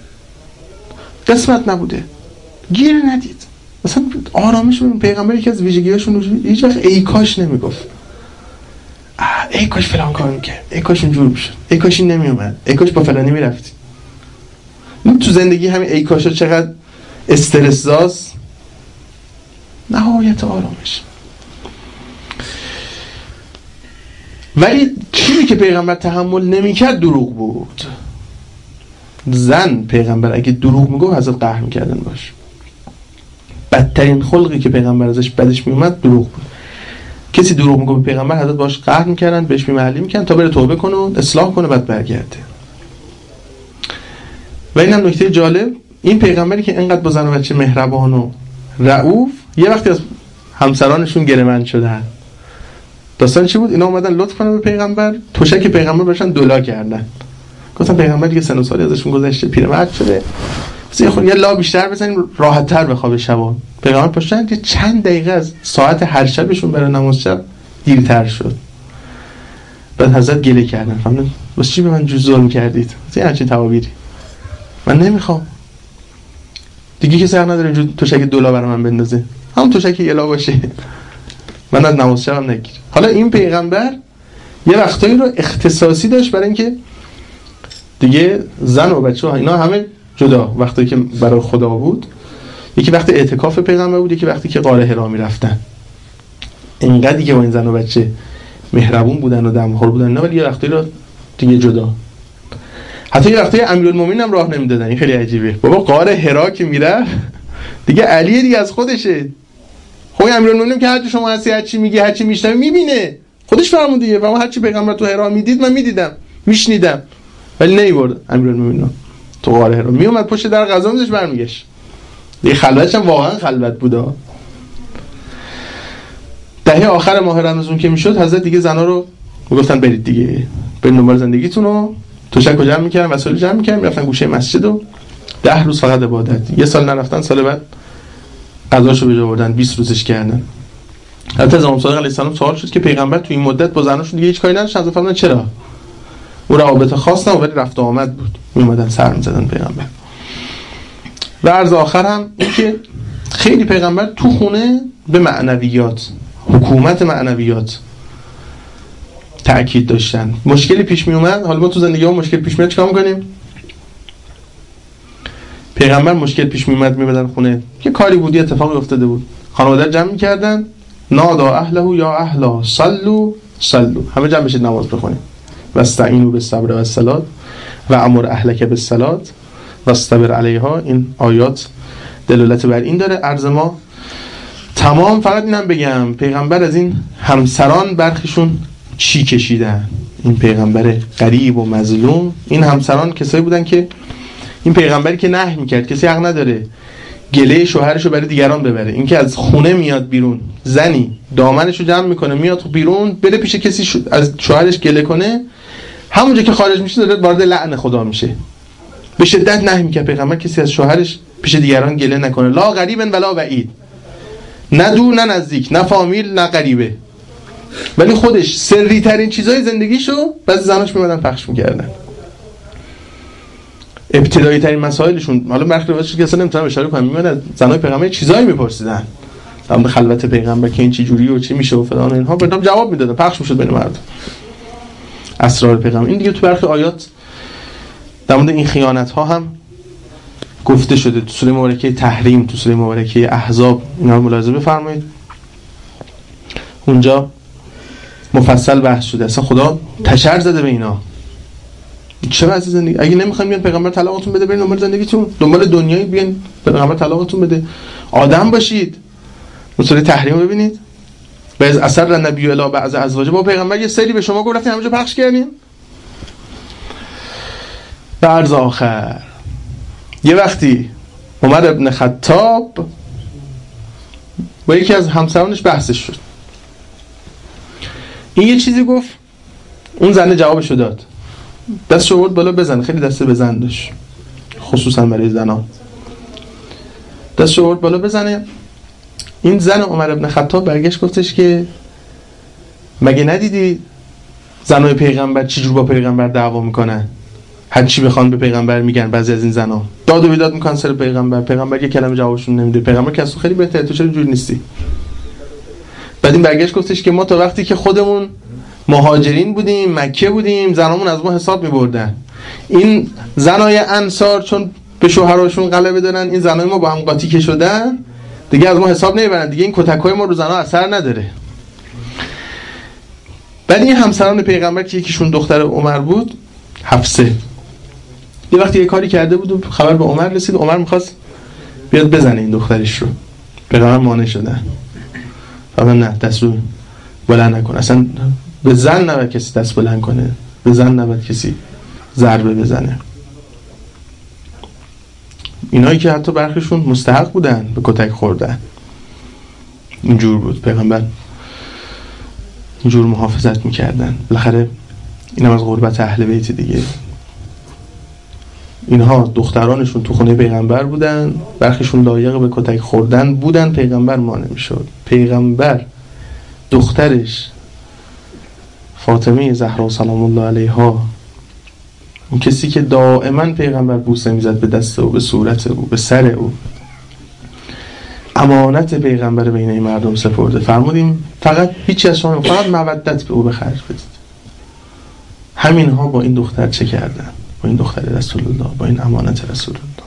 قسمت نبوده، گیر ندید. مثلا آرامش ببین، پیغمبر یکی از ویژگیاشون هیچ وقت ای کاش نمیگفت، ای کاش فلان کار میکرد، ای کاش اینجور میشد، ای کاش این نمیومد، ای کاش با فلانی میرفتی. تو زندگی همین ای کاشا چقدر استرس زاست، نهایت آرامش. ولی چیزی که پیغمبر تحمل نمیکرد دروغ بود. زن پیغمبر اگه دروغ میگفت حضرت قهر میکردن باش. بدترین خلقی که پیغمبر ازش بدش میومد دروغ بود. کسی دروغ میگه به پیغمبر، حضرت باش قهر میکردن، بهش میمحلی میکردن تا بره توبه کنه و اصلاح کنه، بعد برگرده. و اینم نکته جالب، این پیغمبری که اینقدر با زن و بچه مهربان و رؤوف، یه وقتی از همسرانشون گره‌مند شدن. داستان چی بود؟ اینا اومدن لطف کنن به پیغمبر، تشک پیغمبر براشون دلا کردن. گفتن پیغمبر دیگه سن و سالی ازشون گذشته، پیرمرد شده، مثلا یه خود یه لا بیشتر بزنیم راحت‌تر بخوابه شبا. پیغمبر پاشدن که چند دقیقه از ساعت هر شبشون برای نماز شب دیرتر شد. بعد حضرت گله کردن، فهمیدن واسه چی به من جوز ظلم کردید؟ این همچین توابیری من نمیخوام دیگه، کسی حق نداره اینجور تشک دلا برای من بندازه، همون تشک یلا باشه، من از نماز شبم نگیر. حالا این پیغمبر یه وقتایی رو اختصاصی داشت برای اینکه دیگه زن و بچه ها اینا همه جدا، وقتی که برای خدا بود، یکی وقتی اعتکاف پیغمبر بود، یکی وقتی که غار حرا میرفتن. اینقدری که با این زن و بچه مهربون بودن و دمخور بودن نه، ولی یه وقتی رو دیگه جدا. حتی یه وقتی امیرالمومنین هم راه نمیدادن. این خیلی عجیبه، بابا غار حرا که میره دیگه علی دیگه از خودشه. خب امیرالمومنین که هر چی شما هستی، هر چی میگی، هر چی میشنوی میبینه، خودش فرمود دیگه، و هر چی پیغمبر تو حرا میدید من میدیدم، میشنیدم، ولی نمیبرد امیرالمومنین تو غار حرا. میومد پشت در غذا میذاش برمیگشت. دیگه خلوتش هم واقعا خلوت بوده. دهه آخر ماه رمضان که میشد، حضرت دیگه زنا رو میگفتن برید دیگه، برید دنبال زندگیتون رو. تشک جمع میکردن، وسایل جمع میکردن، میرفتن گوشه مسجد و ده روز فقط عبادت. یه سال نرفتن، سال بعد قضاشو به جا بردن، بیست روزش کردن. حتی از امام صادق علیه السلام سوال شد که پیغمبر تو این مدت با زناشون دیگه هیچ کاری نداشت. حضرت فرمودن چرا؟ او روابط خاص نه، ولی رفت و آمد بود، میومدن سر میزدن پیغمبر. و عرض آخر هم این که خیلی پیغمبر تو خونه به معنویات، حکومت معنویات تأکید داشتن. مشکلی پیش می اومد، حالا ما تو زندگی ها مشکل پیش میاد چیکار میکنیم؟ پیغمبر مشکل پیش می اومد میبردن خونه، یه کاری بود، یه اتفاقی افتاده بود، خانواده جمع میکردن، نادا اهله یا اهلا صلوا صلوا، همه جمع بشید نماز بخونید، واستعینوا بالصبر والصلاة و امر اهلک بالصلاة واصطبر علیها. این آیات دلالت بر این داره. عرض ما تمام. فقط اینم بگم پیغمبر از این همسران برخیشون چی کشیدن. این پیغمبر غریب و مظلوم، این همسران کسایی بودن که این پیغمبری که نهی میکرد، کسی حق نداره گله شوهرشو برای دیگران ببره. اینکه از خونه میاد بیرون، زنی دامنشو جمع میکنه میاد بیرون بره پیش کسی شو... از شوهرش گله کنه، همونجا که خارج میشه داره وارد لعن خدا میشه. به شدت نهی میکنه پیغمبر کسی از شوهرش پیش دیگران گله نکنه. لا غریبن ولا بعید، نه دور نه نزدیک، نه فامیل نه غریبه. ولی خودش سری ترین چیزای زندگیشو بعضی زناش میمدن پخش میکردن. ابتدایی ترین مسائلشون، حالا برخی روایتش که اصلا نمیتونم اشاره کنم، میمدن زنای پیغمبر چیزایی میپرسیدن در مورد خلوت پیغمبر که این چه جوری و چی میشه و فلان و اینها، بعدم جواب میدادن، پخش میشد بین مردم اسرار پیغمبر. این دیگه تو برخی آیات در مورد این خیانت ها هم گفته شده. تو سوره مبارکه تحریم، تو سوره مبارکه احزاب، اینا رو ملاحظه بفرمایید، اونجا مفصل بحث شده. اصلا خدا تشر زده به اینا. چه وضع زندگی؟ اگه نمیخواین بیان پیغمبر طلاقتون بده، برین دنبال زندگیتون، دنبال دنیایی بیان پیغمبر طلاقتون بده. آدم باشید. سوره تحریم ببینید. باز اثر نبی الا بعض ازواج، با پیغمبر یه سری به شما گفتن همونجا پخش کردین. بعد آخر یه وقتی عمر ابن خطاب با یکی از همسرانش بحثش شد. این یه چیزی گفت، اون زنه جوابشو داد، دستشو برد بالا بزنه، خیلی دست بزن داشت خصوصا برای زنان، دستشو برد بالا بزنه. این زن عمر ابن خطاب برگشت گفتش که مگه ندیدی زنای پیغمبر چجور با پیغمبر دعوا میکنن؟ هر چی بخوان به پیغمبر میگن. بعضی از این زنا داد و بیداد میکنن سر پیغمبر، پیغمبر یه کلمه جوابشون نمیده. پیغمبر که از تو خیلی بهتره، تو چرا اینجوری نیستی؟ بعد این برگشت گفتش که ما تا وقتی که خودمون مهاجرین بودیم، مکه بودیم، زنامون از ما حساب میبردن. این زنای انصار چون به شوهراشون غلبه دارن، این زنای ما با هم قاطی که شدن، دیگه از ما حساب نمیبرن، دیگه این کتکای ما رو زنا اثر نداره. بعد این همسران پیغمبر که یکیشون دختر عمر بود، حفصه، یه وقتی یه کاری کرده بود و خبر به عمر رسید، عمر میخواست بیاد بزنه این دخترش رو، پیغمبر مانع شدن. فرمودن نه، دست رو بلند نکن، اصلا به زن نباید کسی دست بلند کنه، به زن نباید کسی ضربه بزنه. اینایی که حتی برخیشون مستحق بودن به کتک خوردن، اینجور بود پیغمبر اینجور محافظت میکردن. بالاخره اینم از غربت اهل بیت دیگه. اینها دخترانشون تو خونه پیغمبر بودن، برخیشون لایق به کتک خوردن بودن، پیغمبر مانع میشد. پیغمبر دخترش فاطمه زهرا سلام الله علیها، اون کسی که دائما پیغمبر بوسه میزد به دست او، به صورت او، به سر او، امانت پیغمبر بین این مردم سپرده. فرمودیم فقط هیچی از شما، فقط مودت به او به خرج بدید. همینها با این دختر چه کردن؟ با این دختر رسول الله، با این امانت رسول الله.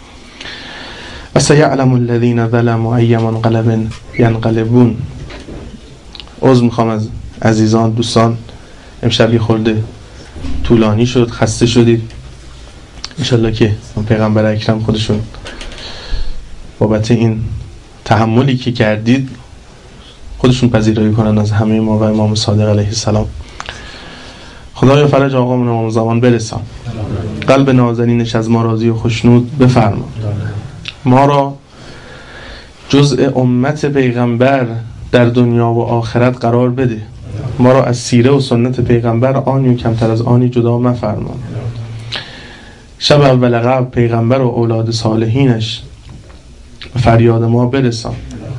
و سیعلم الذین ظلموا ای منقلب ینقلبون. عذر میخوام از عزیزان دوستان، امشب یه خورده طولانی شد، خسته شدید. انشالله که پیغمبر اکرم خودشون بابت این تحملی که کردید خودشون پذیرایی کنن از همه ما و امام صادق علیه السلام. خدایا فرج آقامون امام زمان برسان، قلب نازنینش از ما راضی و خوشنود بفرما، ما را جزء امت پیغمبر در دنیا و آخرت قرار بده، ما را از سیره و سنت پیغمبر آنی و کمتر از آنی جدا مفرما. شب اول قبل پیغمبر و اولاد صالحینش فریاد ما برسان.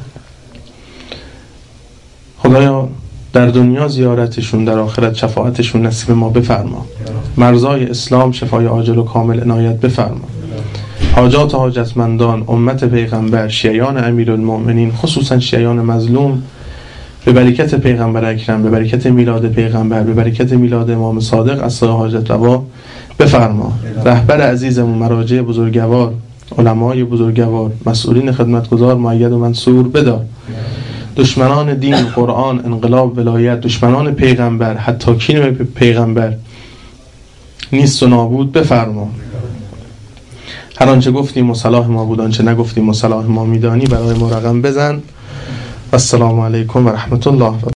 خدایا در دنیا زیارتشون، در آخرت شفاعتشون نصیب ما بفرما. مرزای اسلام شفای عاجل و کامل عنایت بفرما. حاجات حاجتمندان امت پیغمبر، شیعیان امیرالمؤمنین، خصوصا شیعیان مظلوم، به برکت پیغمبر اکرم، به برکت میلاد پیغمبر، به برکت میلاد امام صادق از سایه حاجت روا بفرما. رهبر عزیزمون، مراجع بزرگوار، علمای بزرگوار، مسئولین خدمتگزار مؤید و منصور بدار. دشمنان دین، قرآن، انقلاب، ولایت، دشمنان پیغمبر، حتی کین پیغمبر نیست و نابود بفرما. هر آنچه گفتیم و صلاح ما بود، آنچه نگفتیم و صلاح ما میدانی برای ما رقم بزن. السلام علیکم و رحمت الله.